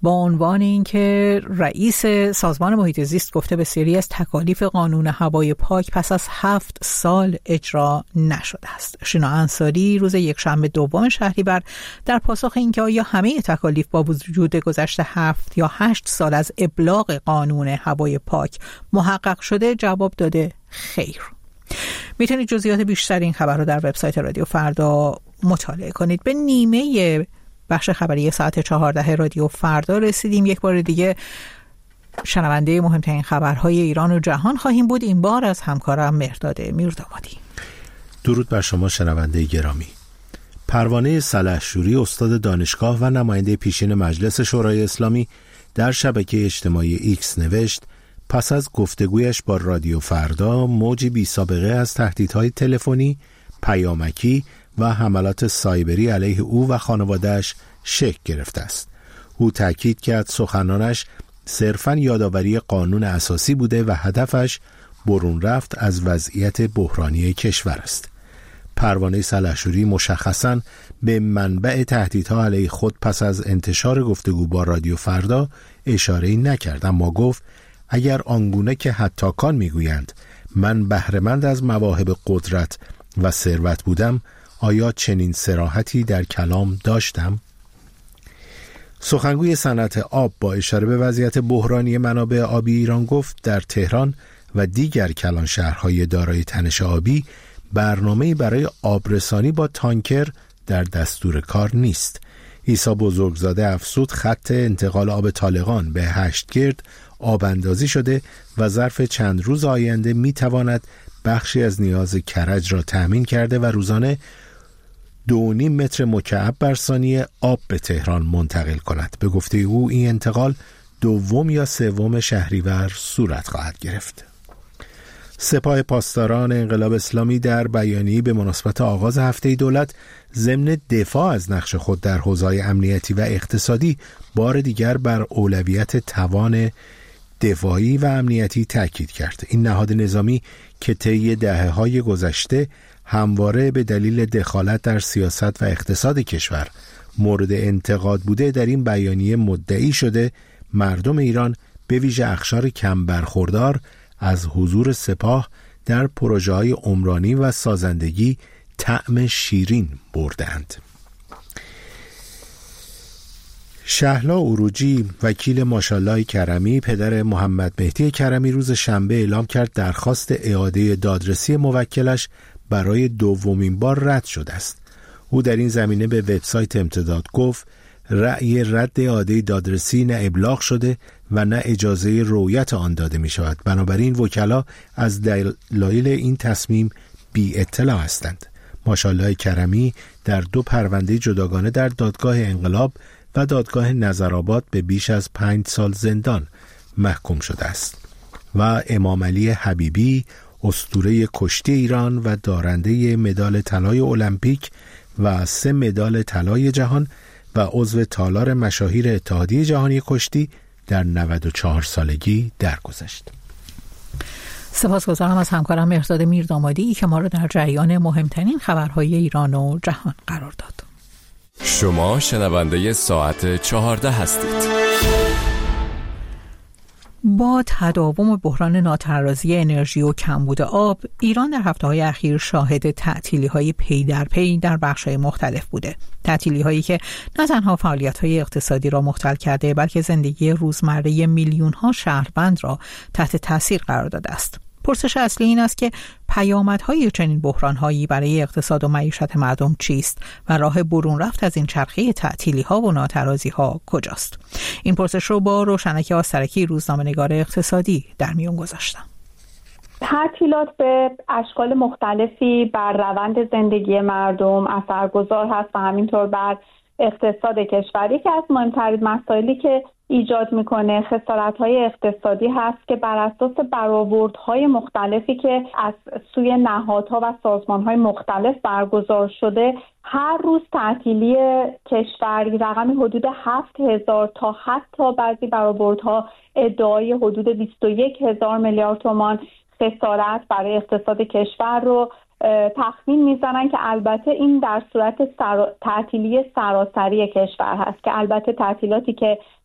با عنوان اینکه رئیس سازمان محیط زیست گفته بسیاری از تکالیف قانون هوای پاک پس از هفت سال اجرا نشده است. شینا انصاری روز یکشنبه دوم شهریور در پاسخ اینکه آیا همه تکالیف با وجود گذشت هفت یا هشت سال از ابلاغ قانون هوای پاک محقق شده جواب داده خیر. میتونید جزئیات بیشتر این خبر رو در وبسایت رادیو فردا مطالعه کنید. به نیمه بخش خبری ساعت چهارده رادیو فردا رسیدیم. یک بار دیگه شنونده مهمترین خبرهای ایران و جهان خواهیم بود، این بار از همکارم مهرداد میردامادی. درود بر شما شنونده گرامی. پروانه سلحشوری استاد دانشگاه و نماینده پیشین مجلس شورای اسلامی در شبکه اجتماعی ایکس نوشت پس از گفتگویش با رادیو فردا موجی بی سابقه از تهدیدهای تلفنی، پیامکی و حملات سایبری علیه او و خانواده‌اش شکل گرفته است. او تاکید کرد سخنانش صرفاً یادآوری قانون اساسی بوده و هدفش برون رفت از وضعیت بحرانی کشور است. پروانه سلحشوری مشخصاً به منبع تهدیدها علیه خود پس از انتشار گفتگو با رادیو فردا اشاره‌ای نکرد، اما گفت اگر آنگونه که حتاکان میگویند من بهره‌مند از مواهب قدرت و ثروت بودم، آیا چنین صراحتی در کلام داشتم؟ سخنگوی صنعت آب با اشاره به وضعیت بحرانی منابع آبی ایران گفت در تهران و دیگر کلان شهرهای دارای تنش آبی برنامه‌ای برای آبرسانی با تانکر در دستور کار نیست. عیسی بزرگزاده افزود خط انتقال آب طالقان به هشتگرد آب اندازی شده و ظرف چند روز آینده می تواند بخشی از نیاز کرج را تأمین کرده و روزانه دو نیم متر مکعب بر ثانیه آب به تهران منتقل کند. به گفته او این انتقال دوم یا سوم شهریور صورت خواهد گرفت. سپاه پاسداران انقلاب اسلامی در بیانیه‌ای به مناسبت آغاز هفته دولت ضمن دفاع از نقش خود در حوزه‌های امنیتی و اقتصادی بار دیگر بر اولویت توان دفاعی و امنیتی تاکید کرد. این نهاد نظامی که طی دهه‌های گذشته همواره به دلیل دخالت در سیاست و اقتصاد کشور مورد انتقاد بوده، در این بیانیه مدعی شده مردم ایران به ویژه اقشار کم برخوردار از حضور سپاه در پروژه‌های عمرانی و سازندگی طعم شیرین بردند. شهلا عروجی وکیل ماشالله کرمی پدر محمد مهدی کرمی روز شنبه اعلام کرد درخواست اعاده دادرسی موکلش برای دومین بار رد شده است. او در این زمینه به وبسایت امتداد گفت رأی رد اعاده دادرسی نه ابلاغ شده و نه اجازه رویت آن داده می شود. بنابراین وکلا از دلایل این تصمیم بی اطلاع هستند. ماشالله کرمی در دو پرونده جداگانه در دادگاه انقلاب و دادگاه نظرآباد به بیش از پنج سال زندان محکوم شده است و امام علی حبیبی اسطوره کشتی ایران و دارنده مدال طلای المپیک و سه مدال طلای جهان و عضو تالار مشاهیر اتحادیه جهانی کشتی در نود و چهار سالگی درگذشت. سپاسگزارم از همکارم مهرداد میردامادی که ما را در جریان مهمترین خبرهای ایران و جهان قرار داد. شما شنونده ساعت چهارده هستید. با تداوم بحران ناترازی انرژی و کمبود آب، ایران در هفته‌های اخیر شاهد تعطیلی‌های پی در پی در بخش‌های مختلف بوده. تعطیلی‌هایی که نه تنها فعالیت‌های اقتصادی را مختل کرده، بلکه زندگی روزمره میلیون‌ها شهروند را تحت تاثیر قرار داده است. پرسش اصلی این است که پیامدهای چنین بحران‌هایی برای اقتصاد و معیشت مردم چیست و راه برون رفت از این چرخه تعطیلی‌ها و ناترازی‌ها کجاست؟ این پرسش رو با روشنک آسترکی روزنامه‌نگار اقتصادی در میان گذاشتم. تعطیلات به اشکال مختلفی بر روند زندگی مردم اثرگذار هست و همینطور بر اقتصاد کشوری که از مهمترین مسائلی که ایجاد میکنه خسارت‌های اقتصادی هست که بر اساس برآوردهای مختلفی که از سوی نهادها و سازمان‌های مختلف برگزار شده، هر روز تعطیلی کشور رقم حدود هفت هزار تا حتی بعضی برآوردها ادعای حدود بیست و یک هزار میلیارد تومان خسارت برای اقتصاد کشور رو تخمین میزنن که البته این در صورت سرا... تعطیلی سراسری کشور هست که البته تعطیلاتی که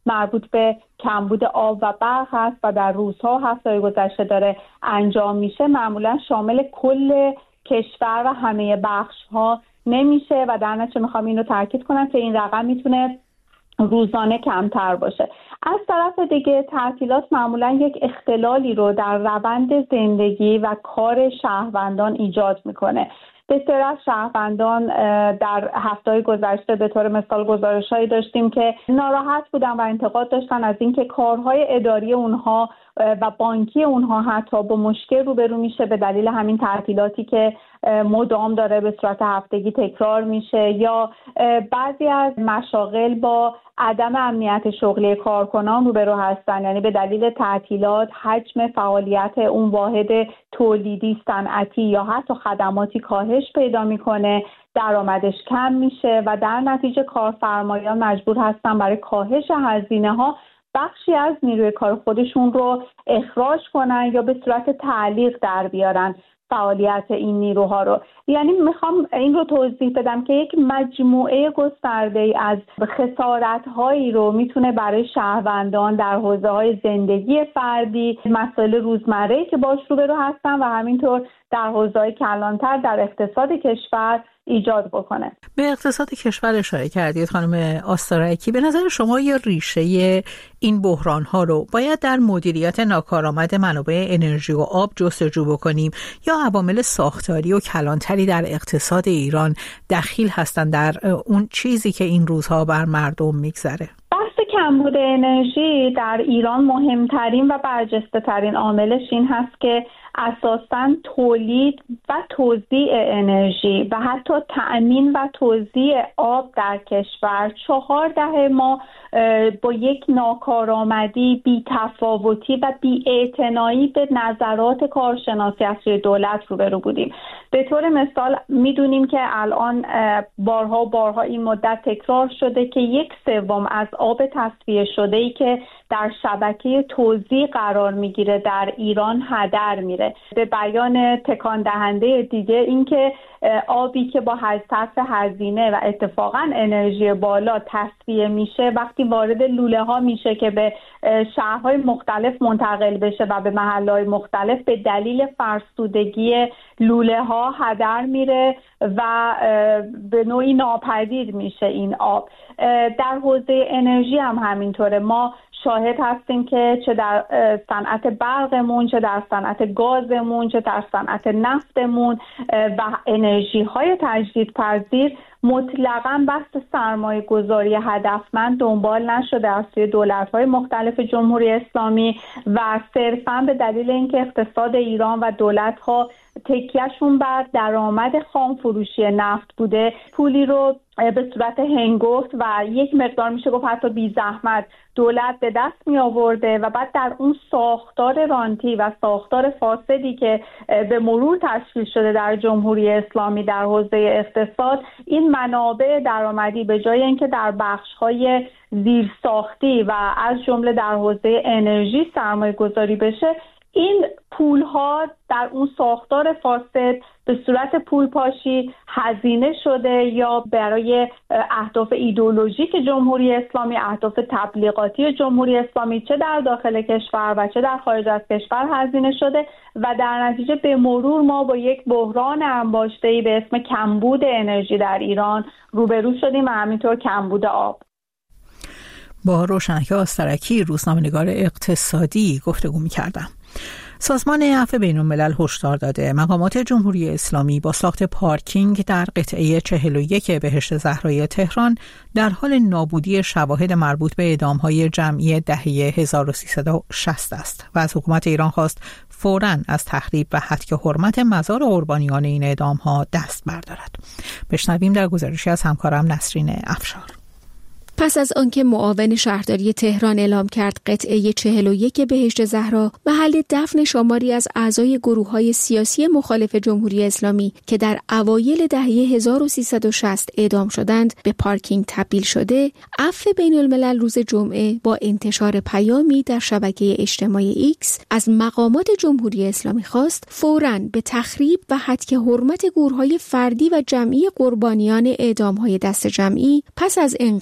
مربوط به کمبود آب و برق هست و در روزها هفته‌های گذشته داره انجام میشه، معمولا شامل کل کشور و همه بخش‌ها نمیشه و در نتیجه میخوام این رو تاکید کنم که این رقم میتونه روزانه کمتر باشه. از طرف دیگه تعطیلات معمولا یک اختلالی رو در روند زندگی و کار شهروندان ایجاد میکنه. بسیاری از شهروندان در هفته‌های گذشته به طور مثال گزارش‌هایی داشتیم که ناراحت بودن و انتقاد داشتن از اینکه کارهای اداری اونها و بانکی اونها حتی با مشکل روبرو میشه به دلیل همین تعطیلاتی که مدام داره به صورت هفتگی تکرار میشه، یا بعضی از مشاغل با عدم امنیت شغلی کارکنان روبرو هستن، یعنی به دلیل تعطیلات حجم فعالیت اون واحد تولیدی، صنعتی یا حتی خدماتی کاهش پیدا میکنه، درآمدش کم میشه و در نتیجه کارفرمایان مجبور هستن برای کاهش هزینه ها بخشی از نیروی کار خودشون رو اخراج کنن یا به صورت تعلیق در بیارن فعالیت این نیروها رو. یعنی میخوام این رو توضیح بدم که یک مجموعه گسترده ای از خسارت‌هایی رو میتونه برای شهروندان در حوزه‌های زندگی فردی، مسائل روزمره‌ای که باش روبرو هستن و همینطور در حوزه‌های کلانتر در اقتصاد کشور ایجاد بکنه. به اقتصاد کشور اشاره کردید خانم آسترکی. به نظر شما یا ریشه این بحران‌ها رو باید در مدیریت ناکارآمد منابع انرژی و آب جستجو بکنیم یا عوامل ساختاری و کلانتری در اقتصاد ایران دخیل هستند در اون چیزی که این روزها بر مردم میگذره؟ بحث کمبود انرژی در ایران مهمترین و برجسته ترین عاملش این هست که اساساً تولید و توزیع انرژی و حتی تأمین و توزیع آب در کشور چهار دهه ما با یک ناکارآمدی، بی‌تفاوتی و بی‌اعتنایی به نظرات کارشناسی از سوی دولت روبرو بودیم. به طور مثال میدونیم که الان بارها بارها این مدت تکرار شده که یک سوم از آب تصفیه شده‌ای که در شبکه توزیع قرار میگیره در ایران هدر میره. به بیان تکان دهنده دیگه این که آبی که با صرف هزینه و اتفاقا انرژی بالا تصفیه میشه وقتی وارد لوله ها میشه که به شهرهای مختلف منتقل بشه و به محلهای مختلف به دلیل فرسودگی لوله ها هدر میره و به نوعی ناپدید میشه این آب. در حوزه انرژی هم همینطوره. ما شاهد هستیم که چه در صنعت برقمون، چه در صنعت گازمون، چه در صنعت نفتمون و انرژی های تجدیدپذیر مطلقاً بحث سرمایه گذاری هدفمند دنبال نشده از سوی دولت‌های مختلف جمهوری اسلامی و صرفاً به دلیل اینکه اقتصاد ایران و دولت‌ها تکیهشون بر درآمد خام فروشی نفت بوده، پولی رو به صورت هنگفت و یک مقدار میشه گفت حتی بی زحمت دولت به دست می آورده و بعد در اون ساختار رانتی و ساختار فاسدی که به مرور تشکیل شده در جمهوری اسلامی در حوزه اقتصاد، این منابع درآمدی به جای اینکه در بخش‌های زیرساختی و از جمله در حوزه انرژی سرمایه گذاری بشه، این پول‌ها در اون ساختار فاسد به صورت پولپاشی هزینه شده یا برای اهداف ایدئولوژیک جمهوری اسلامی، اهداف تبلیغاتی جمهوری اسلامی چه در داخل کشور و چه در خارج از کشور هزینه شده و در نتیجه به مرور ما با یک بحران انباشته‌ای به اسم کمبود انرژی در ایران روبرو شدیم و همینطور کمبود آب. با روشنک آسترکی روزنامه‌نگار اقتصادی گفتگو می‌کردم. سازمان عفو بین‌الملل هشدار داده مقامات جمهوری اسلامی با ساخت پارکینگ در قطعه چهل و یک بهشت زهرای تهران در حال نابودی شواهد مربوط به اعدام‌های جمعی دهه هزار و سیصد و شصت است و از حکومت ایران خواست فوراً از تخریب و هتک حرمت مزار قربانیان این اعدام‌ها دست بردارد. بشنویم در گزارشی از همکارم نسرین افشار. پس از آنکه معاون شهرداری تهران اعلام کرد قطعه چهل و یک بهشت زهرا محل دفن شماری از اعضای گروه‌های سیاسی مخالف جمهوری اسلامی که در اوایل دهه هزار و سیصد و شصت اعدام شدند به پارکینگ تبدیل شده، عفو بین‌الملل روز جمعه با انتشار پیامی در شبکه اجتماعی ایکس از مقامات جمهوری اسلامی خواست فوراً به تخریب و هتک حرمت گورهای فردی و جمعی قربانیان اعدام‌های دست جمعی پس از انقلاب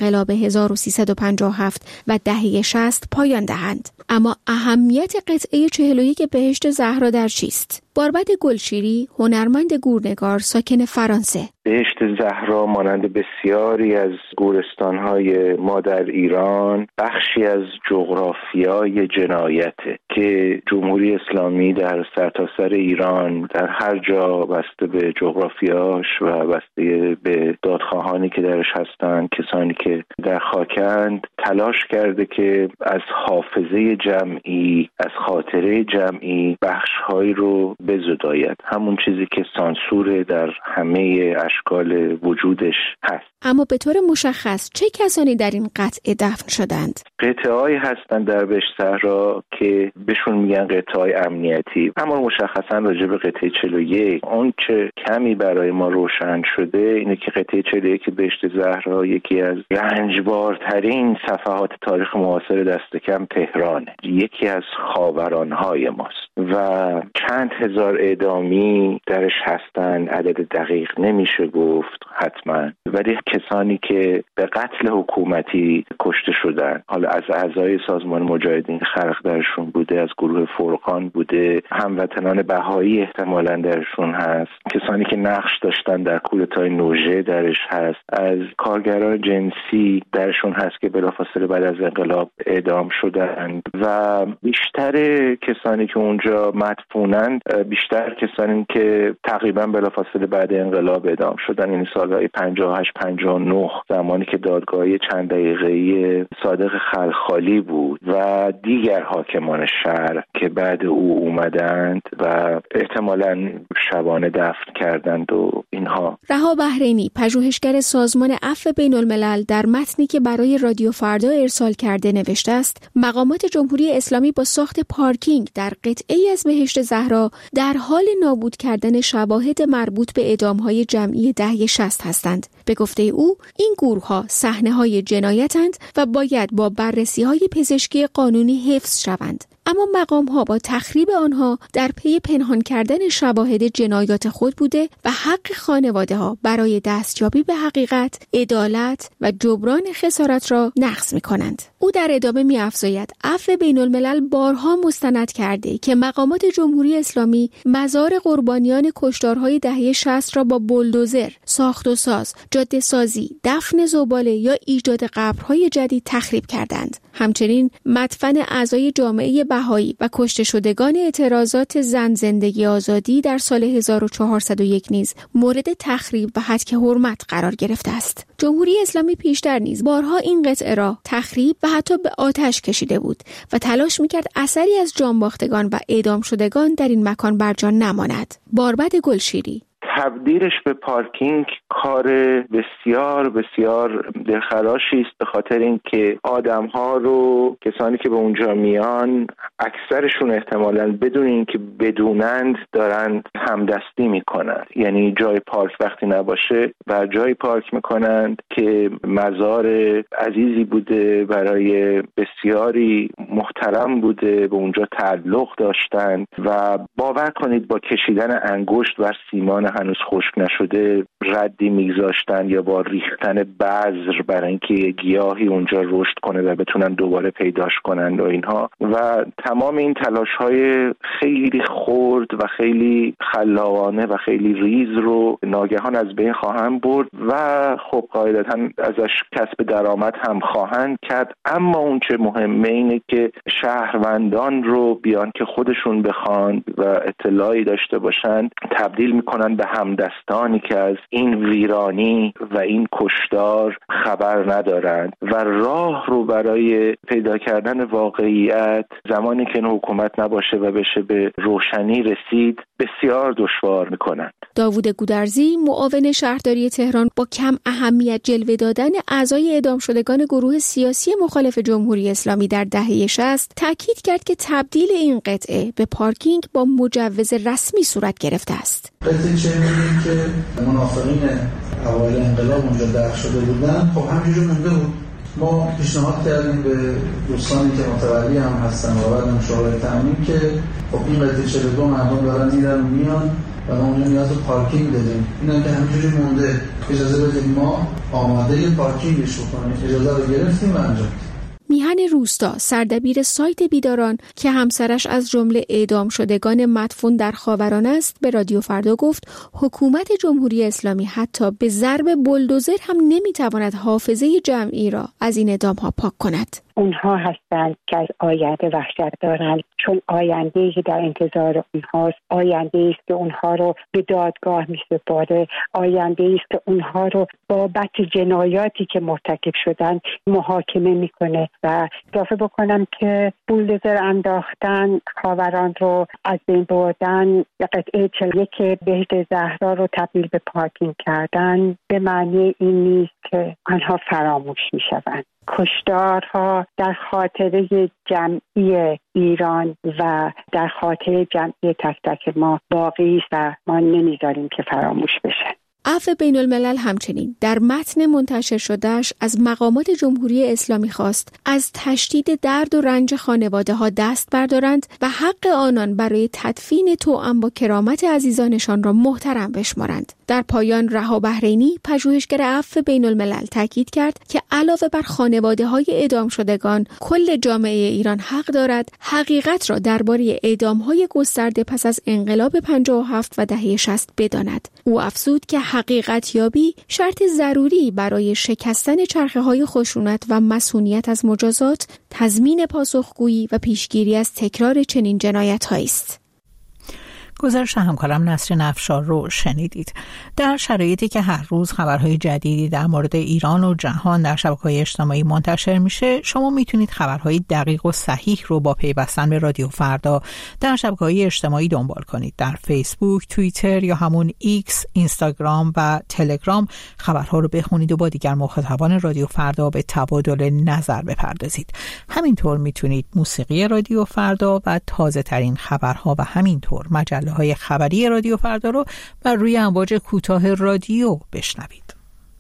هزار و سیصد و پنجاه و هفت و دهه شصت پایان دهند. اما اهمیت قطعه چهل و یک بهشت زهرا در چیست؟ باربد گلشیری، هنرمند گورنگار ساکن فرانسه: بهشت زهرا مانند بسیاری از گورستان‌های ما در ایران بخشی از جغرافیای جنایته که جمهوری اسلامی در سرتاسر ایران در هر جا بسته به جغرافیاش و بسته به دادخواهانی که درش هستند، کسانی که در خاکند، تلاش کرده که از حافظه جمعی، از خاطره جمعی بخش‌هایی رو بزداید، همون چیزی که سانسور در همه اشکال وجودش هست. اما به طور مشخص چه کسانی در این قطعه دفن شدند؟ قطعه‌هایی هستند در بهشت زهرا که بهشون میگن قطعه‌های امنیتی، اما مشخصا راجع به قطعه چهل و یک اون چه کمی برای ما روشن شده اینه که قطعه چهل و یک بهشت زهرا یکی از رنجبارترین صفحات تاریخ معاصر دست کم تهرانه، یکی از خاورانهای ماست و چند هزار اعدامی درش هستن، عدد دقیق نمیشه گفت حتما، ولی کسانی که به قتل حکومتی کشته شدن، حالا از اعضای سازمان مجاهدین خلق درشون بوده، از گروه فرقان بوده، هموطنان بهایی احتمالاً درشون هست، کسانی که نقش داشتن در کودتای نوژه درش هست، از کارگران جنسی درشون هست که بلافاصله بعد از انقلاب اعدام شدن و بیشتر کسانی که اونجا مدفونند بیشتر کسانی که تقریبا بلافاصله بعد انقلاب اعدام شدن، یعنی سالهای پنجاه و هشت پنجاه و نه زمانی که دادگاهی چند دقیقه‌ای صادق خلخالی بود و دیگر حاکمان شهر که بعد او اومدند و احتمالاً شبانه دفن کردند و اینها. رها بحرینی، پژوهشگر سازمان عفو بین الملل، در متنی که برای رادیو فردا ارسال کرده نوشته است: مقامات جمهوری اسلامی با ساخت پارکینگ در قطعه‌ای از بهشت زهرا در حال نابود کردن شواهد مربوط به اعدام‌های جمعی دهه شصت هستند. به گفته او این گروه‌ها صحنه‌های جنایتند و باید با بررسی‌های پزشکی قانونی حفظ شوند. اما مقام‌ها با تخریب آنها در پی پنهان کردن شواهد جنایات خود بوده و حق خانواده‌ها برای دستیابی به حقیقت، عدالت و جبران خسارت را نقض می‌کنند. او در ادامه می‌افزاید عفو بین الملل بارها مستند کرده که مقامات جمهوری اسلامی مزار قربانیان کشتارهای دهه شصت را با بولدوزر، ساخت و ساز، جاده سازی، دفن زباله یا ایجاد قبرهای جدید تخریب کردند. همچنین مدفن اعضای جامعه بهایی و کشته شدگان اعتراضات زن زندگی آزادی در سال هزار و چهارصد و یک نیز مورد تخریب و هتک حرمت قرار گرفته است. جمهوری اسلامی پیشتر نیز بارها این قطعه را تخریب و حتی به آتش کشیده بود و تلاش می‌کرد اثری از جانباختگان و اعدام شدگان در این مکان برجا نماند. باربد گلشیری: تبدیلش به پارکینگ کار بسیار بسیار دلخراشی است، به خاطر اینکه آدم‌ها رو، کسانی که به اونجا میان، اکثرشون احتمالاً بدون اینکه بدونند دارن همدستی میکنند. یعنی جای پارک وقتی نباشه و جای پارک میکنند که مزار عزیزی بوده، برای بسیاری محترم بوده، به اونجا تعلق داشتند و باور کنید با کشیدن انگشت بر سیمان هنوز خشک نشده ردی میگذاشتن یا با ریختن بذر برای اینکه گیاهی اونجا رشد کنه و بتونن دوباره پیداش کنن و اینها، و تمام این تلاش‌های خیلی خرد و خیلی خلاقانه و خیلی ریز رو ناگهان از بین خواهند برد و خب قاعدتاً ازش کسب درآمد هم خواهند کرد. اما اون چه مهمه اینه که شهروندان رو بیان که خودشون بخوان و اطلاعی داشته باشند تبدیل میکنن به همدستانی که از این ویرانی و این کشتار خبر ندارند و راه رو برای پیدا کردن واقعیت زمانی که این حکومت نباشه و بشه به روشنی رسید بسیار دشوار میکنند. داوود گودرزی، معاون شهرداری تهران، با کم اهمیت جلوه دادن اعضای اعدام شدگان گروه سیاسی مخالف جمهوری اسلامی در دهه شصت تاکید کرد که تبدیل این قطعه به پارکینگ با مجوز رسمی صورت گرفته است. قطعه چه می‌بینیم که منافقین اوایل انقلاب اونجا دفن شده بودن، خب همینجور مونده بود. ما پیشنهاد کردیم به دوستانی که متولی هم هستن و بعد مشاوره تامین که خب این قطعه چهل و دو مردم دارن میرن و میان و ما اونجا نیاز به پارکینگ داریم. اینا که همینجوری مونده، اجازه بدیم ما آماده پارکینگش بکنیم. اجازه رو گرفتیم و انجام. میهن روستا، سردبیر سایت بیداران که همسرش از جمله اعدام شدگان مدفون در خاوران است، به رادیو فردا گفت حکومت جمهوری اسلامی حتی به ضرب بولدوزر هم نمیتواند حافظه جمعی را از این اعدام ها پاک کند. اونها هستند که از آینده وحشت دارند، چون آینده‌ای که در انتظار اونهاست، آینده‌ای است که اونها رو به دادگاه می‌سپاره، آینده‌ای است که اونها رو بابت جنایاتی که مرتکب شدن محاکمه میکنه. و اضافه بکنم که بولدوزر انداختن، خاوران رو از بین بردن، قطعه چهل و یک بهشت زهرا رو تبدیل به پارکینگ کردن، به معنی این نیست که آنها فراموش میشوند. کشتارها در خاطره جمعی ایران و در خاطره جمعی تک تک ما باقی است و ما نمیذاریم که فراموش بشه. عفو بین الملل همچنین در متن منتشر شدهش از مقامات جمهوری اسلامی خواست از تشدید درد و رنج خانواده ها دست بردارند و حق آنان برای تدفین توأم با کرامت عزیزانشان را محترم بشمارند. در پایان رها بحرینی، پژوهشگر عفو بین الملل، تاکید کرد که علاوه بر خانواده های اعدام شدگان، کل جامعه ایران حق دارد حقیقت را درباره اعدام های گسترده پس از انقلاب پنجاه و هفت و دهه شصت بداند. او افزود که حقیقت یابی شرط ضروری برای شکستن چرخه های خشونت و مسئولیت از مجازات، تضمین پاسخگویی و پیشگیری از تکرار چنین جنایت‌هایی است. گزارش همکارم نسرین افشار رو شنیدید. در شرایطی که هر روز خبرهای جدیدی در مورد ایران و جهان در شبکه‌های اجتماعی منتشر میشه، شما میتونید خبرهای دقیق و صحیح رو با پیوستن به رادیو فردا در شبکه‌های اجتماعی دنبال کنید. در فیسبوک، توییتر یا همون ایکس، اینستاگرام و تلگرام خبرها رو بخونید و با دیگر مخاطبان رادیو فردا به تبادل نظر بپردازید. همینطور میتونید موسیقی رادیو فردا و تازه ترین خبرها و همینطور مجله های خبری رادیو فردا رو بر روی امواج کوتاه رادیو بشنوید.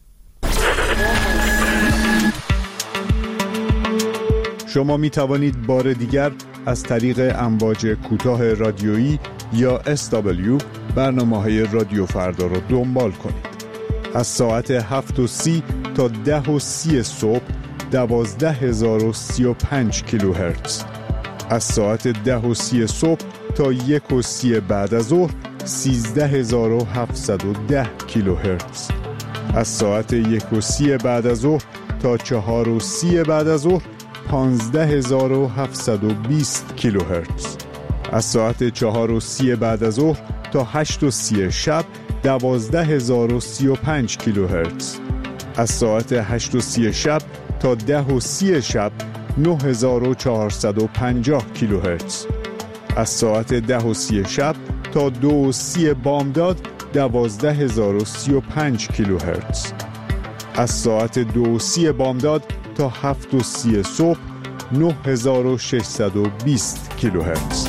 شما می توانید بار دیگر از طریق امواج کوتاه رادیویی یا اس دبلیو برنامه‌های رادیو فردا رو دنبال کنید. از ساعت هفت و سی تا ده و سی صبح دوازده هزار و سی و پنج کیلوهرتز، از ساعت ده و سی صبح تا یک و سی بعد از ظهر سیزده هزار و هفتصد و ده کیلوهرتز، از ساعت یک و سی بعد از ظهر تا چهار و سی بعد از ظهر پانزده هزار و هفتصد و بیست کیلوهرتز، از ساعت چهار و سی بعد از ظهر تا هشت و سی شب دوازده هزار و سی و پنج کیلوهرتز، از ساعت هشت و سی شب تا ده و سی شب نه هزار و چهارصد و پنجاه کیلوهرتز، از ساعت ده و سی شب تا دو و سی بامداد دوازده هزار و سی و پنج کیلوهرتز، از ساعت دو و سی بامداد تا هفت و سی صبح نه هزار و ششصد و بیست کیلوهرتز.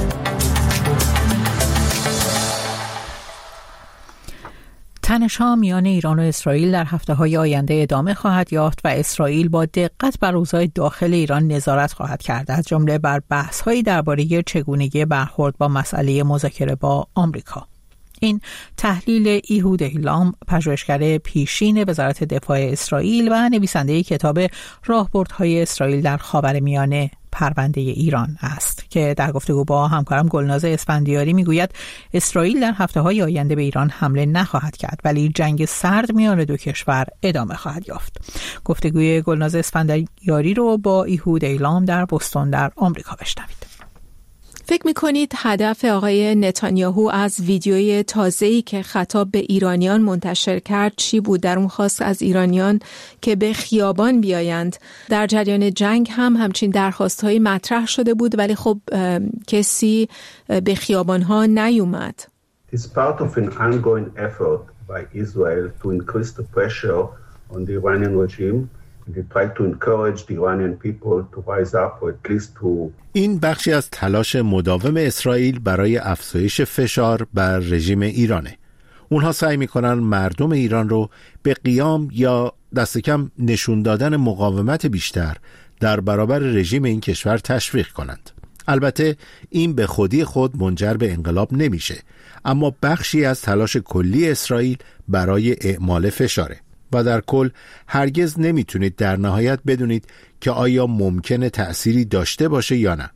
تنش‌ها میان ایران و اسرائیل در هفته‌های آینده ادامه خواهد یافت و اسرائیل با دقت بر اوضاع داخل ایران نظارت خواهد کرد، از جمله بر بحث‌هایی درباره چگونگی برخورد با مسئله مذاکره با آمریکا. این تحلیل ایهود ایلام، پژوهشگر پیشین وزارت دفاع اسرائیل و نویسنده کتاب راهبردهای اسرائیل در خاورمیانه، پرونده ایران است، که در گفتگو با همکارم گلناز اسفندیاری میگوید اسرائیل در هفته‌های آینده به ایران حمله نخواهد کرد، ولی جنگ سرد میان دو کشور ادامه خواهد یافت. گفتگوی گلناز اسفندیاری رو با ایهود ایلام در بوستون در آمریکا بشنوید. فکر می‌کنید هدف آقای نتانیاهو از ویدیوی تازه‌ای که خطاب به ایرانیان منتشر کرد چی بود؟ در اون خواست از ایرانیان که به خیابان بیایند. در جریان جنگ هم همچین درخواست‌هایی مطرح شده بود، ولی خب کسی به خیابان‌ها نیومد. It's part of an ongoing effort by Israel to increase the pressure on the Iranian regime. این بخشی از تلاش مداوم اسرائیل برای افزایش فشار بر رژیم ایرانه. اونها سعی میکنن مردم ایران رو به قیام یا دست کم نشون دادن مقاومت بیشتر در برابر رژیم این کشور تشویق کنند. البته این به خودی خود منجر به انقلاب نمیشه، اما بخشی از تلاش کلی اسرائیل برای اعمال فشاره و در کل هرگز نمیتونید در نهایت بدونید که آیا ممکنه تأثیری داشته باشه یا نه.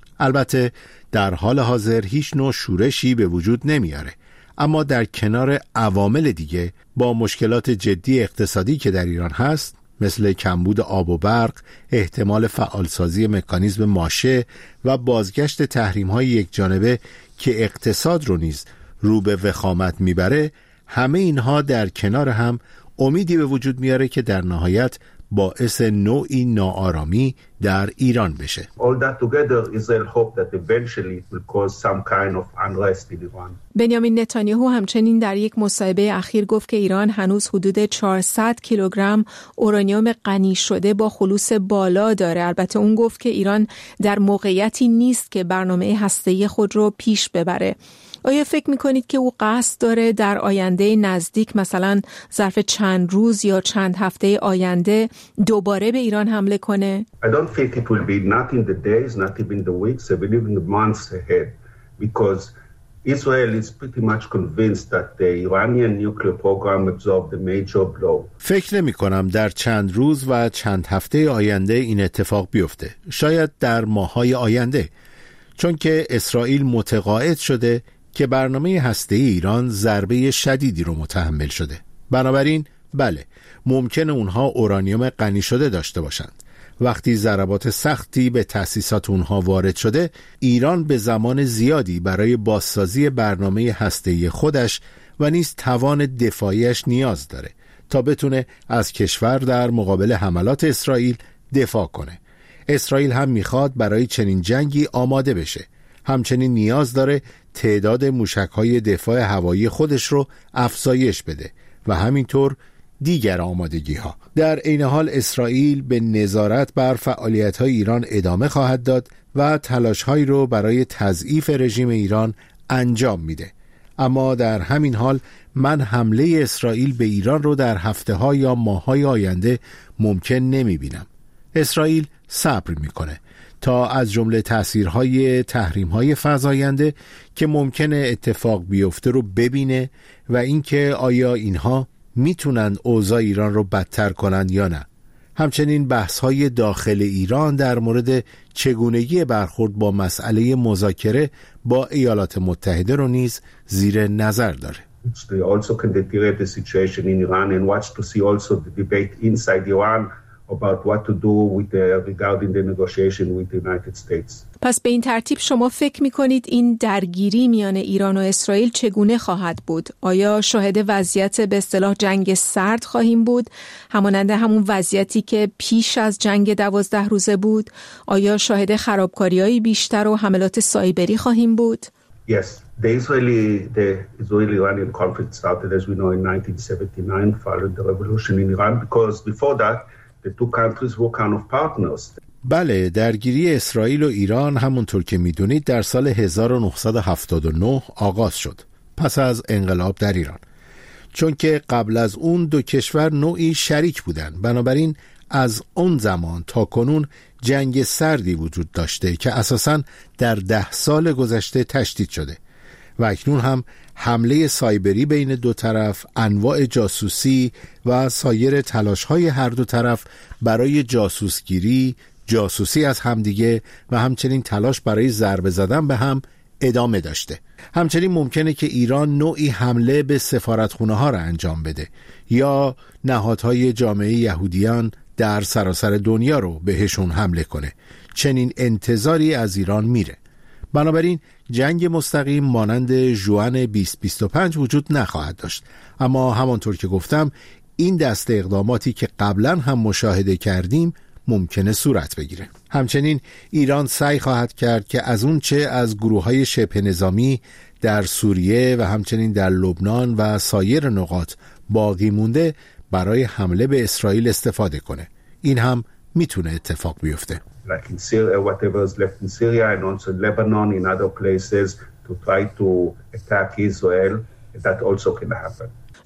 البته در حال حاضر هیچ نوع شورشی به وجود نمیاره، اما در کنار عوامل دیگه با مشکلات جدی اقتصادی که در ایران هست، مثل کمبود آب و برق، احتمال فعالسازی مکانیزم ماشه و بازگشت تحریم‌های یکجانبه که اقتصاد رو نیز رو به وخامت میبره، همه اینها در کنار هم امیدی به وجود میاره که در نهایت باعث نوعی ناآرامی در ایران بشه. All that together Israel hope that eventually it will cause some kind of unrest in Iran. بنیامین نتانیاهو همچنین در یک مصاحبه اخیر گفت که ایران هنوز حدود چهارصد کیلوگرم اورانیوم غنی شده با خلوص بالا داره. البته اون گفت که ایران در موقعیتی نیست که برنامه هسته‌ای خود رو پیش ببره. آیا فکر میکنید که او قصد داره در آینده نزدیک، مثلا ظرف چند روز یا چند هفته آینده، دوباره به ایران حمله کنه؟ I don't think it will be not in the days, not even the weeks, I believe in the months ahead, because Israel is pretty much convinced that the Iranian nuclear program absorbed a major blow. فکر نمی کنم در چند روز و چند هفته آینده این اتفاق بیفته. شاید در ماه‌های آینده، چون که اسرائیل متقاعد شده که برنامه هسته‌ای ایران ضربه شدیدی رو متحمل شده. بنابراین بله، ممکنه اونها اورانیوم غنی شده داشته باشند. وقتی ضربات سختی به تأسیسات اونها وارد شده، ایران به زمان زیادی برای بازسازی برنامه هسته‌ای خودش و نیز توان دفاعیش نیاز داره تا بتونه از کشور در مقابل حملات اسرائیل دفاع کنه. اسرائیل هم میخواد برای چنین جنگی آماده بشه. همچنین نیاز داره تعداد موشک‌های دفاع هوایی خودش رو افزایش بده و همینطور دیگر آمادگی‌ها. در عین حال اسرائیل به نظارت بر فعالیت‌های ایران ادامه خواهد داد و تلاش‌هایی رو برای تضعیف رژیم ایران انجام میده. اما در همین حال من حمله اسرائیل به ایران رو در هفته‌ها یا ماه‌های آینده ممکن نمی‌بینم. اسرائیل صبر می‌کنه تا از جمله تأثیرهای تحریم‌های فزاینده که ممکنه اتفاق بیفته رو ببینه و اینکه آیا اینها میتونن اوضاع ایران رو بدتر کنن یا نه. همچنین بحث‌های داخل ایران در مورد چگونگی برخورد با مسئله مذاکره با ایالات متحده رو نیز زیر نظر داره. They also can deteriorate the situation in Iran and watch to see also the debate inside Iran about what to do with the, regarding the negotiation with the United States. پس به این ترتیب شما فکر می‌کنید این درگیری میان ایران و اسرائیل چگونه خواهد بود؟ آیا شاهد وضعیت به اصطلاح جنگ سرد خواهیم بود، همانند همون وضعیتی که پیش از جنگ دوازده روزه بود؟ آیا شاهد خرابکاری‌های بیشتر و حملات سایبری خواهیم بود؟ Yes, the Israeli the Israeli-Iranian conflict started, as we know, in nineteen seventy-nine, following the revolution in Iran, because before that the two countries were kind of partners. بله، درگیری اسرائیل و ایران همونطور که میدونید در سال هزار و نهصد و هفتاد و نه آغاز شد، پس از انقلاب در ایران. چون که قبل از اون دو کشور نوعی شریک بودن، بنابراین از اون زمان تا کنون جنگ سردی وجود داشته که اساساً در ده سال گذشته تشدید شده و اکنون هم حمله سایبری بین دو طرف، انواع جاسوسی و سایر تلاش‌های هر دو طرف برای جاسوسگیری، جاسوسی از همدیگه و همچنین تلاش برای ضربه زدن به هم ادامه داشته. همچنین ممکنه که ایران نوعی حمله به سفارتخونه‌ها را انجام بده یا نهادهای جامعه یهودیان در سراسر دنیا رو بهشون حمله کنه. چنین انتظاری از ایران میره. بنابراین جنگ مستقیم مانند ژوئن بیست بیست و پنج وجود نخواهد داشت، اما همانطور که گفتم این دسته اقداماتی که قبلا هم مشاهده کردیم ممکنه صورت بگیره. همچنین ایران سعی خواهد کرد که از اون چه از گروه‌های شبه نظامی در سوریه و همچنین در لبنان و سایر نقاط باقی مونده برای حمله به اسرائیل استفاده کنه. این هم میتونه اتفاق بیفته. Like in Syria, whatever is left in Syria and also Lebanon, in other places, to try to attack Israel, that also can happen.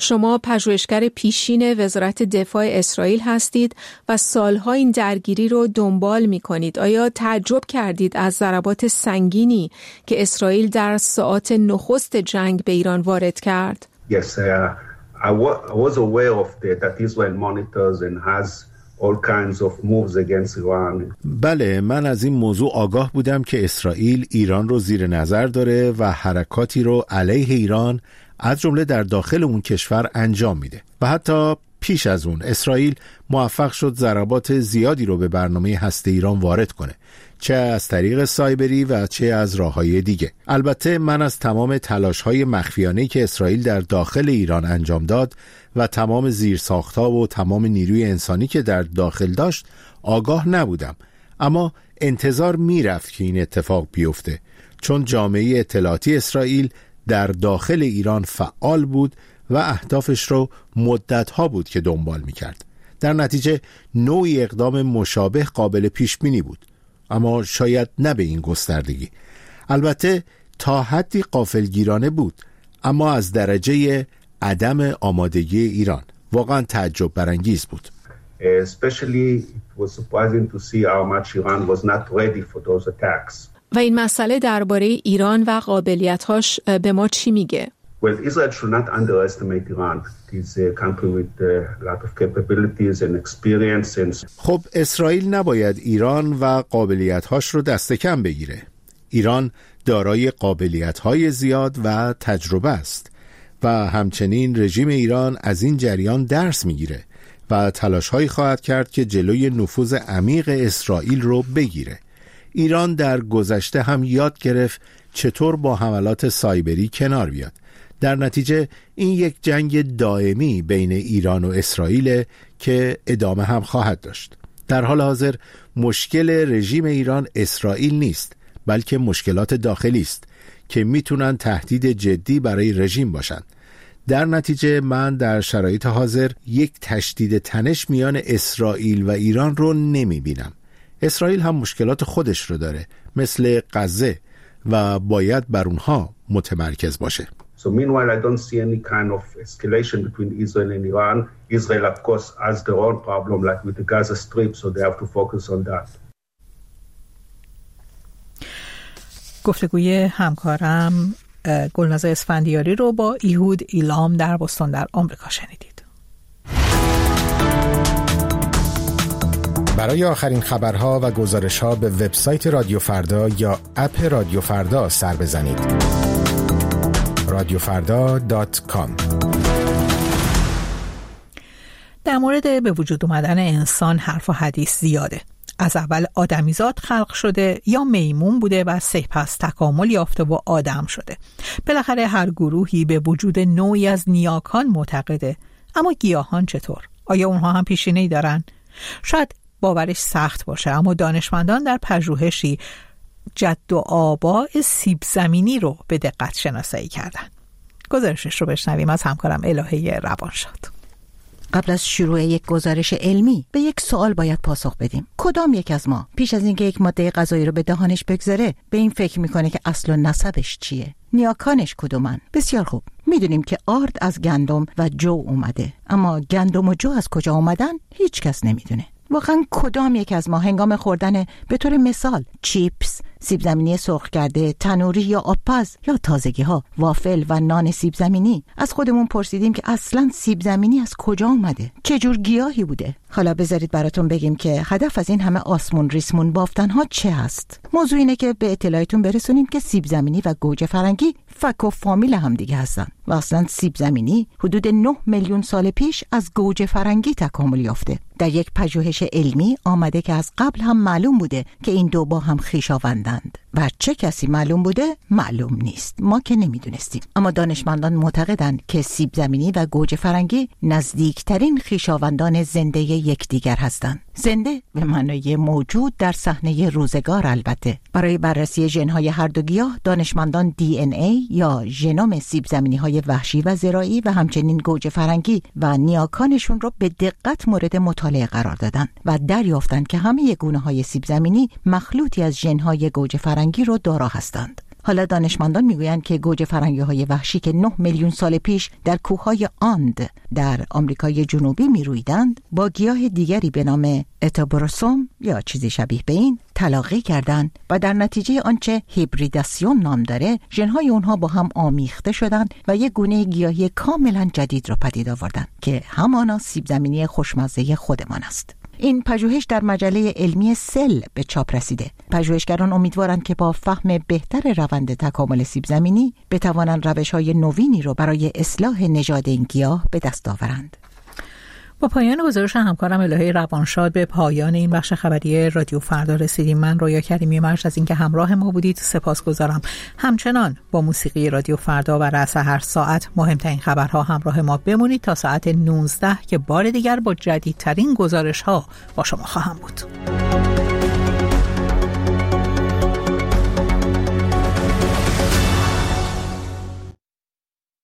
شما پژوهشگر پیشین وزارت دفاع اسرائیل هستید و سالها این درگیری رو دنبال می‌کنید. آیا تعجب کردید از ضربات سنگینی که اسرائیل در ساعات نخست جنگ به ایران وارد کرد؟ Yes, uh, I, wa- I was aware of the, that Israel monitors and has all kinds of moves against Iran. بله، من از این موضوع آگاه بودم که اسرائیل ایران رو زیر نظر داره و حرکاتی رو علیه ایران از جمله در داخل اون کشور انجام میده و حتی پیش از اون اسرائیل موفق شد ضربات زیادی رو به برنامه هسته ایران وارد کنه، چه از طریق سایبری و چه از راه‌های دیگه. البته من از تمام تلاش‌های مخفیانه‌ای که اسرائیل در داخل ایران انجام داد و تمام زیرساخت‌ها و تمام نیروی انسانی که در داخل داشت آگاه نبودم، اما انتظار میرفت که این اتفاق بیفته، چون جامعه اطلاعاتی اسرائیل در داخل ایران فعال بود و اهدافش رو مدت‌ها بود که دنبال می‌کرد. در نتیجه نوعی اقدام مشابه قابل پیش بینی بود، اما شاید نه به این گستردگی. البته تا حدی غافلگیرانه بود، اما از درجه عدم آمادگی ایران واقعا تعجب برانگیز بود. Especially it was surprising to see how much Iran was not ready for those attacks. و این مسئله درباره ایران و قابلیت‌هاش به ما چی میگه؟ Well, Israel should not underestimate Iran. It is a country with a lot of capabilities and experience and... خب اسرائیل نباید ایران و قابلیت‌هاش رو دست کم بگیره. ایران دارای قابلیت‌های زیاد و تجربه است و همچنین رژیم ایران از این جریان درس میگیره و تلاش‌هایی خواهد کرد که جلوی نفوذ عمیق اسرائیل رو بگیره. ایران در گذشته هم یاد گرفت چطور با حملات سایبری کنار بیاد. در نتیجه این یک جنگ دائمی بین ایران و اسرائیل که ادامه هم خواهد داشت. در حال حاضر مشکل رژیم ایران اسرائیل نیست، بلکه مشکلات داخلی است که میتونن تهدید جدی برای رژیم باشند. در نتیجه من در شرایط حاضر یک تشدید تنش میان اسرائیل و ایران رو نمیبینم. اسرائیل هم مشکلات خودش رو داره، مثل غزه، و باید بر اونها متمرکز باشه. So meanwhile, I don't see any kind of escalation between Israel and Iran. Israel, of course, has their own problem, like with the Gaza Strip, so they have to focus on that. گفتگوی همکارم گلناز اسفندیاری رو با ایهود ایلام در بوستون در آمریکا شنیدید. برای آخرین خبرها و گزارش‌ها به وبسایت رادیو فردا یا اپ رادیو فردا سر بزنید. رادیو فردا دات کام. در مورد به وجود اومدن انسان حرف و حدیث زیاده. از اول آدمیزاد خلق شده یا میمون بوده و سپس تکامل یافته و آدم شده. بالاخره هر گروهی به وجود نوعی از نیاکان معتقده. اما گیاهان چطور؟ آیا اونها هم پیشینه‌ای دارن؟ شاید باورش سخت باشه، اما دانشمندان در پژوهشی جد و آباء سیب زمینی رو به دقت شناسایی کردن. گزارشش رو بشنویم از همکارم الهه روانشاد. قبل از شروع یک گزارش علمی به یک سوال باید پاسخ بدیم. کدام یک از ما پیش از اینکه یک ماده غذایی رو به دهانش بگذاره به این فکر میکنه که اصل و نسبش چیه؟ نیاکانش کدومن؟ بسیار خوب. میدونیم که آرد از گندم و جو اومده، اما گندم و جو از کجا اومدن هیچ کس نمیدونه. واقعا کدام یک از ما هنگام خوردن به طور مثال چیپس، سیب زمینی سرخ کرده، تنوری یا آبپز یا تازگی ها، وافل و نان سیب زمینی از خودمون پرسیدیم که اصلا سیب زمینی از کجا اومده؟ چه جور گیاهی بوده؟ حالا بذارید براتون بگیم که هدف از این همه آسمون ریسمون بافتن ها چه هست. موضوع اینه که به اطلاعتون برسونیم که سیب زمینی و گوجه فرنگی فک و فامیل هم دیگه هستن و اصلا سیب زمینی حدود نه میلیون سال پیش از گوجه فرنگی تکامل یافته. در یک پژوهش علمی آمده که از قبل هم معلوم بوده که این دو با هم خویشاوندند و چه کسی معلوم بوده معلوم نیست، ما که نمیدونستیم. اما دانشمندان معتقدند که سیب زمینی و گوجه فرنگی نزدیکترین خویشاوندان زنده یکدیگر هستند. زنده به معنای موجود در صحنه روزگار. البته برای بررسی ژن‌های هر دو گیاه دانشمندان دی ان ای یا ژنوم سیب زمینی‌های وحشی و زراعی و همچنین گوجه فرنگی و نیاکانشون را به دقت مورد مطالعه قرار دادند و دریافتند که همه گونه‌های سیب زمینی مخلوطی از ژن‌های گوجه فرنگی رو دارا هستند. حالا دانشمندان میگویند که گوجه فرنگی‌های وحشی که نه میلیون سال پیش در کوههای آند در آمریکای جنوبی میرویدند با گیاه دیگری به نام اتابروسوم یا چیزی شبیه به این تلاقی کردند و در نتیجه آنچه هیبریداسیون نام داره ژن‌های اونها با هم آمیخته شدند و یک گونه گیاهی کاملا جدید را پدید آوردند که همانا سیب زمینی خوشمزه خودمان است. این پژوهش در مجله علمی سل به چاپ رسیده. پژوهشگران امیدوارند که با فهم بهتر روند تکامل سیب زمینی بتوانند روش‌های نوینی را برای اصلاح نژاد این گیاه به دست آورند. با پایان گزارش همکارم الهه روانشاد به پایان این بخش خبری رادیو فردا رسیدیم. من رویا کریمی مرج از اینکه همراه ما بودید سپاسگزارم. همچنان با موسیقی رادیو فردا و رأس هر ساعت مهمترین خبرها همراه ما بمونید تا ساعت نوزده که بار دیگر با جدیدترین گزارش‌ها با شما خواهم بود.